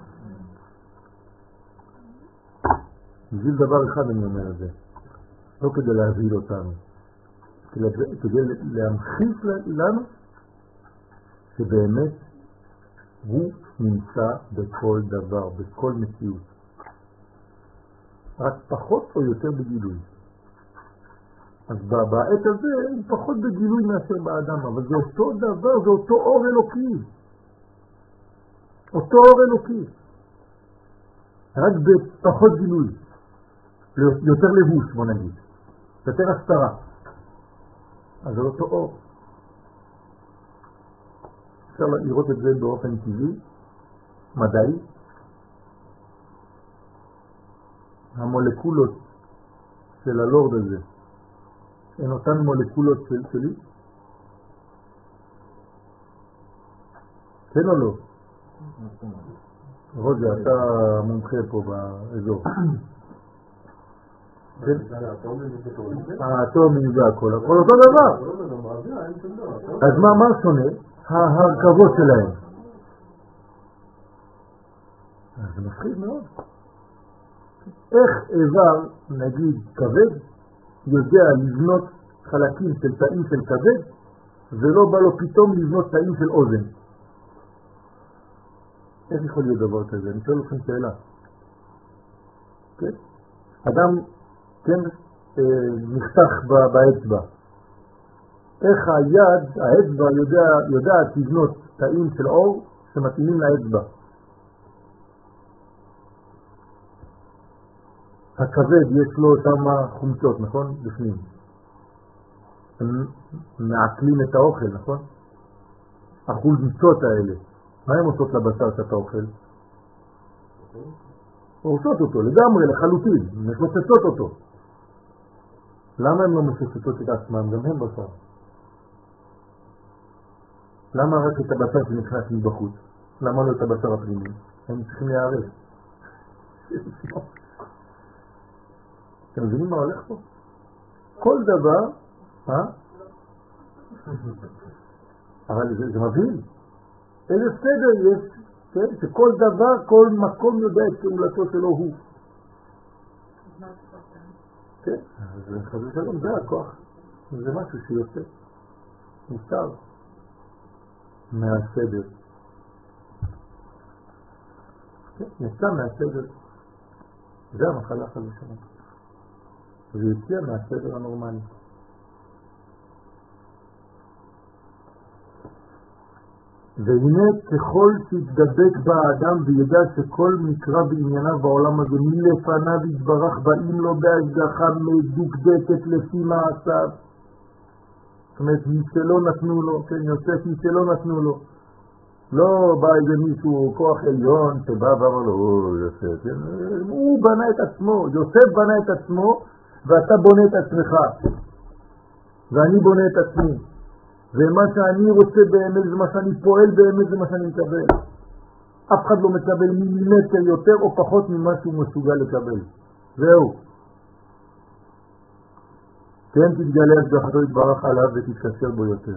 בשביל דבר אחד אני אומר את זה, לא כדי להבהיל אותנו, כדי להמחיש לנו שבאמת הוא נמצא בכל דבר, בכל מציאות. רק פחות או יותר בגילוי. אז בעת הזה הוא פחות בגילוי מאשר באדם, אבל זה אותו דבר, זה אותו אור אלוקי. אותו אור אלוקי, רק בפחות גילוי, יותר לבוש, בוא נגיד, יותר הסתרה. אז זה אותו אור. אפשר לראות את זה באופן טבעי, מדעי. המולקולות של הלורד הזה הן אותן מולקולות של, שלי? כן או לא? רוג'ה, אתה מומחה פה באזור. האטומים והכל, הכל אותו דבר. אז מה מה שונה? ההרכבות שלהם. אז זה מפחיד מאוד. איך איבר, נגיד כבד, יודע לבנות חלקים של תאים של כבד, ולא בא לו פתאום לבנות תאים של אוזן? איך יכול להיות דבר כזה? אני שואל לכם שאלה. כן? אדם, כן, נחתך באצבע. איך היד, האצבע יודע, יודעת לבנות תאים של אור שמתאימים לאצבע? הכבד יש לו שם חומצות, נכון? בפנים. הם מעכלים את האוכל, נכון? החולצות האלה. מה הן עושות לבשר שאתה אוכל? עושות אותו, לגמרי, לחלוטין, מפוצצות אותו. למה הן לא מפוצצות את עצמם? גם הם בשר. למה רק את הבשר שנכנס מבחוץ? למה לא את הבשר הפנימי? הם צריכים להיערף. אתם מבינים מה הולך פה? כל דבר, אה? אבל זה, זה מבהיל. איזה סדר יש, כן? שכל דבר, כל מקום יודע את פעולתו שלו הוא. כן? אז חזר שלום, זה הכוח. זה משהו שיוצא. מותר. מהסדר. כן? יצא מהסדר. זה המחלה חזר שלום. זה יוצא מהסדר הנורמלי. והנה ככל שהתדבק באדם וידע שכל מקרא בענייניו בעולם הזה מלפניו יתברך באים לו בהשגחה מדוקדקת לפי מעשיו. זאת אומרת, מי שלא נתנו לו, כן, יוסף מי שלא נתנו לו. לא בא איזה מישהו, כוח עליון, שבא ואמר לו, או יוסף, כן? הוא בנה את עצמו, יוסף בנה את עצמו, ואתה בונה את עצמך. ואני בונה את עצמי. ומה שאני רוצה באמת זה מה שאני פועל באמת זה מה שאני מקבל. אף אחד לא מקבל מילימטר יותר או פחות ממה שהוא מסוגל לקבל. זהו. כן תתגלה השגחתו יתברך עליו ותתקשר בו יותר.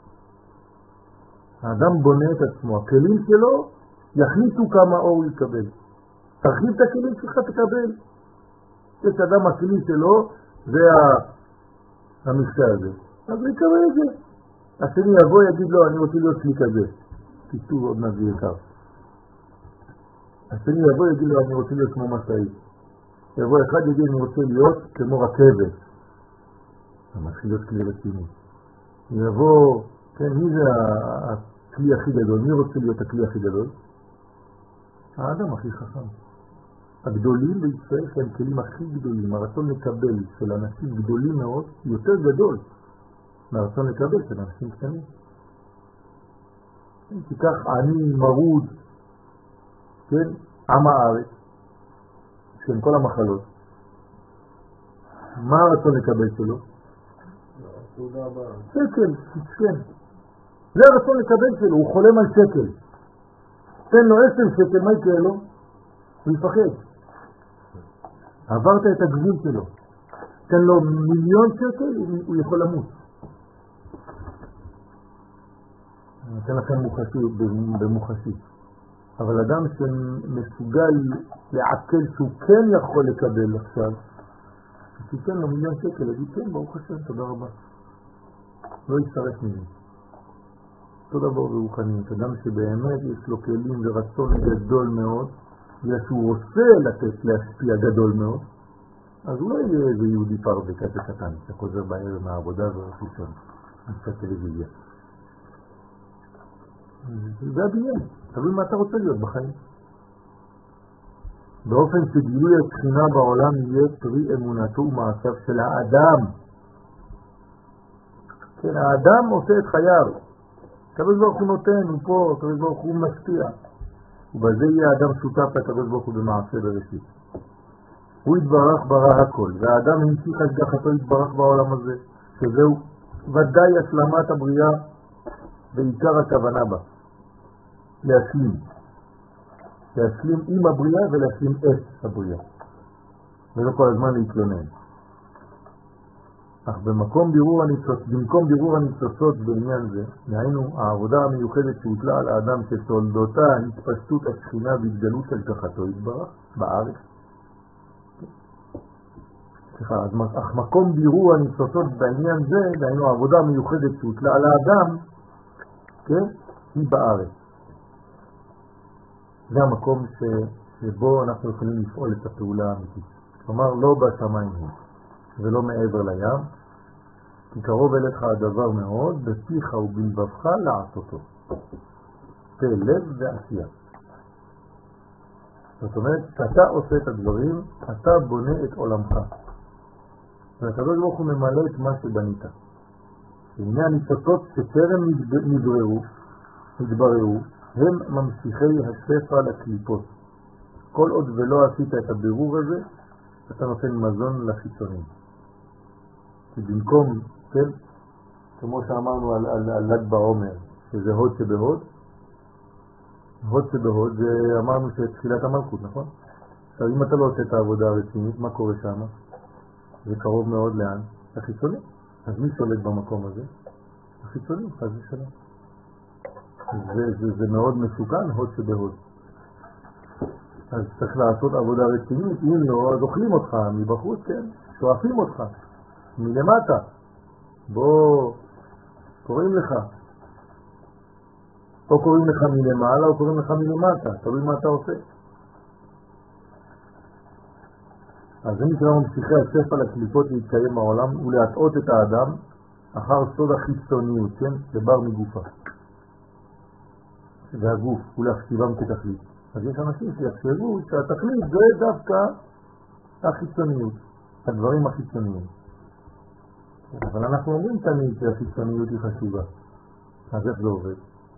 האדם בונה את עצמו. הכלים שלו יחליטו כמה אור הוא יקבל. תרחיב את הכלים שלך תקבל. יש אדם הכלים שלו זה המכסה הזה. אז הוא יקבל את זה. השני יבוא יגיד לו אני רוצה להיות כלי כזה. תיתו עוד נביא יקר. השני יבוא יגיד לו אני רוצה להיות כמו מסעי. יבוא אחד יגיד אני רוצה להיות כמו רכבת. זה מתחיל להיות כלי רציני. יבוא, כן, מי זה הכלי הכי גדול? מי רוצה להיות הכלי הכי גדול? האדם הכי חכם. הגדולים בישראל שהם כלים הכי גדולים. הרצון לקבל של אנשים גדולים מאוד יותר גדול מהרצון לקבל של אנשים קטנים. תיקח עני מרוד, כן, עם הארץ, של כל המחלות. מה הרצון לקבל שלו? שקל, כן. זה הרצון לקבל שלו, הוא חולם על שקל. תן לו עשר שקל, מה יקרה לו? הוא יפחד. עברת את הגבול שלו. תן לו מיליון שקל, הוא יכול למות. אני אתן לכם מוחשית, במוחשית. אבל אדם שמסוגל לעכל שהוא כן יכול לקבל עכשיו, תיתן לו מיליון שקל, להגיד כן, ברוך השם, תודה רבה. לא יצטרף ממני. אותו דבר ברוחניות. אדם שבאמת יש לו כלים ורצון גדול מאוד, ושהוא רוצה לתת להשפיע גדול מאוד, אז הוא לא יהיה איזה יהודי פרווה כזה קטן, שחוזר בערב מהעבודה וראשון, נמצא טלוויזיה. זה הבניין, תלוי מה אתה רוצה להיות בחיים. באופן שגילוי התחינה בעולם יהיה פרי אמונתו ומעשיו של האדם. כן, האדם עושה את חייו. הקדוש ברוך הוא נותן, הוא פה, הקדוש ברוך הוא משפיע. ובזה יהיה האדם שותף לקדוש ברוך הוא במעשה בראשית. הוא יתברך ברא הכל, והאדם המשיך השגחתו יתברך בעולם הזה, שזהו ודאי השלמת הבריאה בעיקר הכוונה בה. להשלים. להשלים עם הבריאה ולהשלים את הבריאה. ולא כל הזמן להתלונן. אך במקום בירור הניצוצות, במקום בירור הניצוצות בעניין זה, דהיינו העבודה המיוחדת שהוטלה על האדם שתולדותה התפשטות השכינה והתגלות השגחתו יתברך בארץ. סליחה, אז אך מקום בירור הניצוצות בעניין זה, דהיינו העבודה המיוחדת שהוטלה על האדם, כן, היא בארץ. זה המקום ש... שבו אנחנו יכולים לפעול את הפעולה האמיתית. כלומר, לא בשמיים הוא, ולא מעבר לים, כי קרוב אליך הדבר מאוד, בפיך ובלבבך לעשותו. פה לב ועשייה. זאת אומרת, אתה עושה את הדברים, אתה בונה את עולמך. והקדוש ברוך הוא ממלא את מה שבנית. והנה הניצוצות שטרם נבררו, נתבררו, הם ממשיכי השפע לקליפות. כל עוד ולא עשית את הבירור הזה, אתה נותן מזון לחיצונים. כי במקום, כן, כמו שאמרנו על, על, על ל"ג בעומר, שזה הוד שבהוד, הוד שבהוד, זה אמרנו שתחילת המלכות, נכון? עכשיו, אם אתה לא עושה את העבודה הרצינית, מה קורה שם? זה קרוב מאוד לאן? לחיצונים. אז מי שולט במקום הזה? החיצונים, חס ושלום. זה, זה, זה מאוד מסוכן, הוד שבהוד. אז צריך לעשות עבודה רצינית, אם לא, אז אוכלים אותך מבחוץ, כן? שואפים אותך, מלמטה. בוא, קוראים לך. או קוראים לך מלמעלה, או קוראים לך מלמטה. תלוי מה אתה עושה. אז זה נקרא ממשיכי השפע לקליפות להתקיים בעולם ולהטעות את האדם אחר סוד החיצוניות, כן? לבר מגופה. והגוף, ולהחשיבם כתכלית. אז יש אנשים שיחשבו שהתכלית זה דווקא החיצוניות, הדברים החיצוניים. אבל אנחנו אומרים תמיד שהחיצוניות היא חשובה. אז איך זה עובד?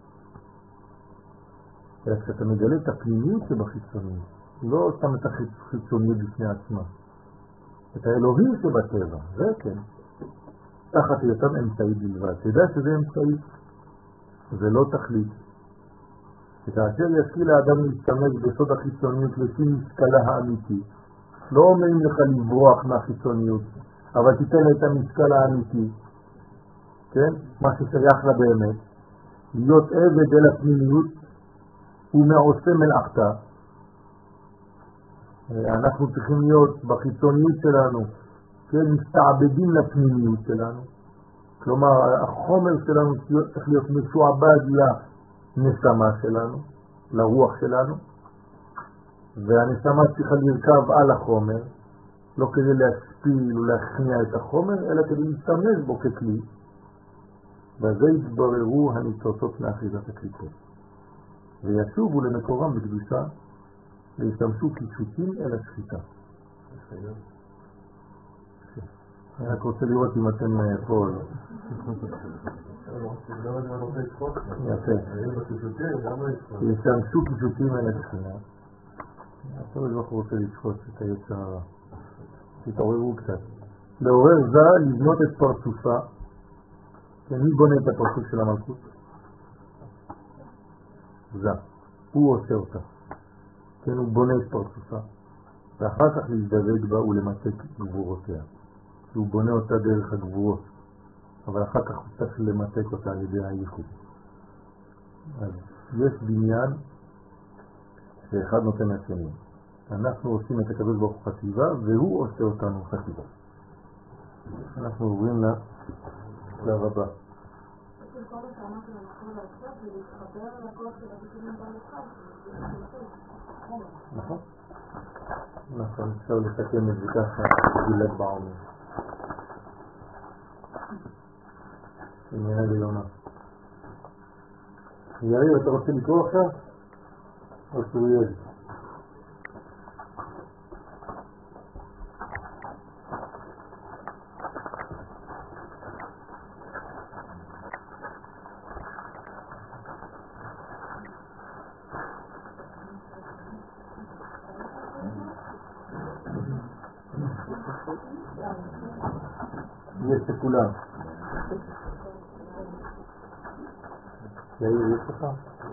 אלא כשאתה מגלה את הפנימיות שבחיצוניות, לא שם את החיצוניות בפני עצמה. את האלוהים שבטבע, זה כן. תחת היותם אמצעי בלבד. תדע שזה אמצעי, זה לא תכלית. וכאשר ישכיל האדם להשתמש בסוד החיצוניות לפי משקלה האמיתי, לא אומרים לך לברוח מהחיצוניות, אבל תיתן את המשקל האמיתי, כן? מה ששייך לה באמת, להיות עבד אל הפנימיות ומעושה מלאכתה. אנחנו צריכים להיות בחיצוניות שלנו, כן? מסתעבדים לפנימיות שלנו. כלומר, החומר שלנו צריך להיות משועבד לנשמה שלנו, לרוח שלנו, והנשמה צריכה לרכב על החומר, לא כדי להשפיל ולהכניע את החומר, אלא כדי להשתמש בו ככלי. וזה יתבררו הניצוצות מאחיזת הקליפות. וישובו למקורם בקדושה, וישתמשו קישוטים אל השחיטה. אני רק רוצה לראות אם אתם פה. יפה. וישתמשו קישוטים אל השחיטה. עכשיו אני רוצה לשחוט את היצר הרע. תתעוררו קצת. לעורר זה לבנות את פרצופה. מי בונה את הפרצוף של המלכות? זה. הוא עושה אותה. כן, הוא בונה את פרצופה. ואחר כך להזדווג בה ולמתק גבורותיה. הוא בונה אותה דרך הגבורות. אבל אחר כך הוא צריך למתק אותה על ידי הייחוד. אז יש בניין שאחד נותן לשני. אנחנו עושים את הקדוש ברוך הוא חשיבה, והוא עושה אותנו חשיבה. אנחנו עוברים לשלב הבא. כל מה שאמרתי אנחנו לעשות זה להתחבר לכוח של הביטולים בלחב. נכון. נכון, אפשר לסכם את זה ככה בל"ג בעומר. עניינה ליונה. יריב, אתה רוצה לקרוא עכשיו? או שהוא יהיה? יש לכולם. יאיר, יש לך?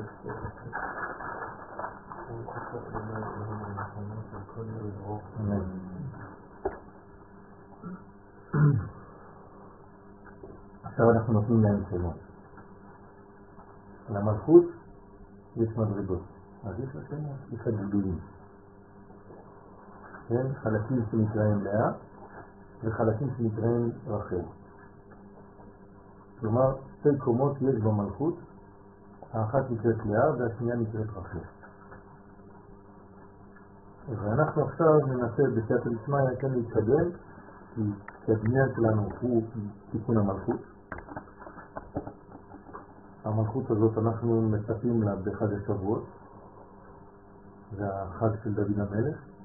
עכשיו אנחנו נותנים להם שלום. למלכות יש מדרגות. אז יש לכם יש הגדולים. כן? חלקים שנקראים לאה וחלקים שנקראים רחל. כלומר, שתי קומות יש במלכות, האחת נקראת לאה והשנייה נקראת רחל. ואנחנו עכשיו ננסה בסייעתא דשמיא כן להתקדם, כי הבניין שלנו הוא תיקון המלכות. המלכות הזאת אנחנו מצפים לה בחג השבועות, זה החג של דוד המלך.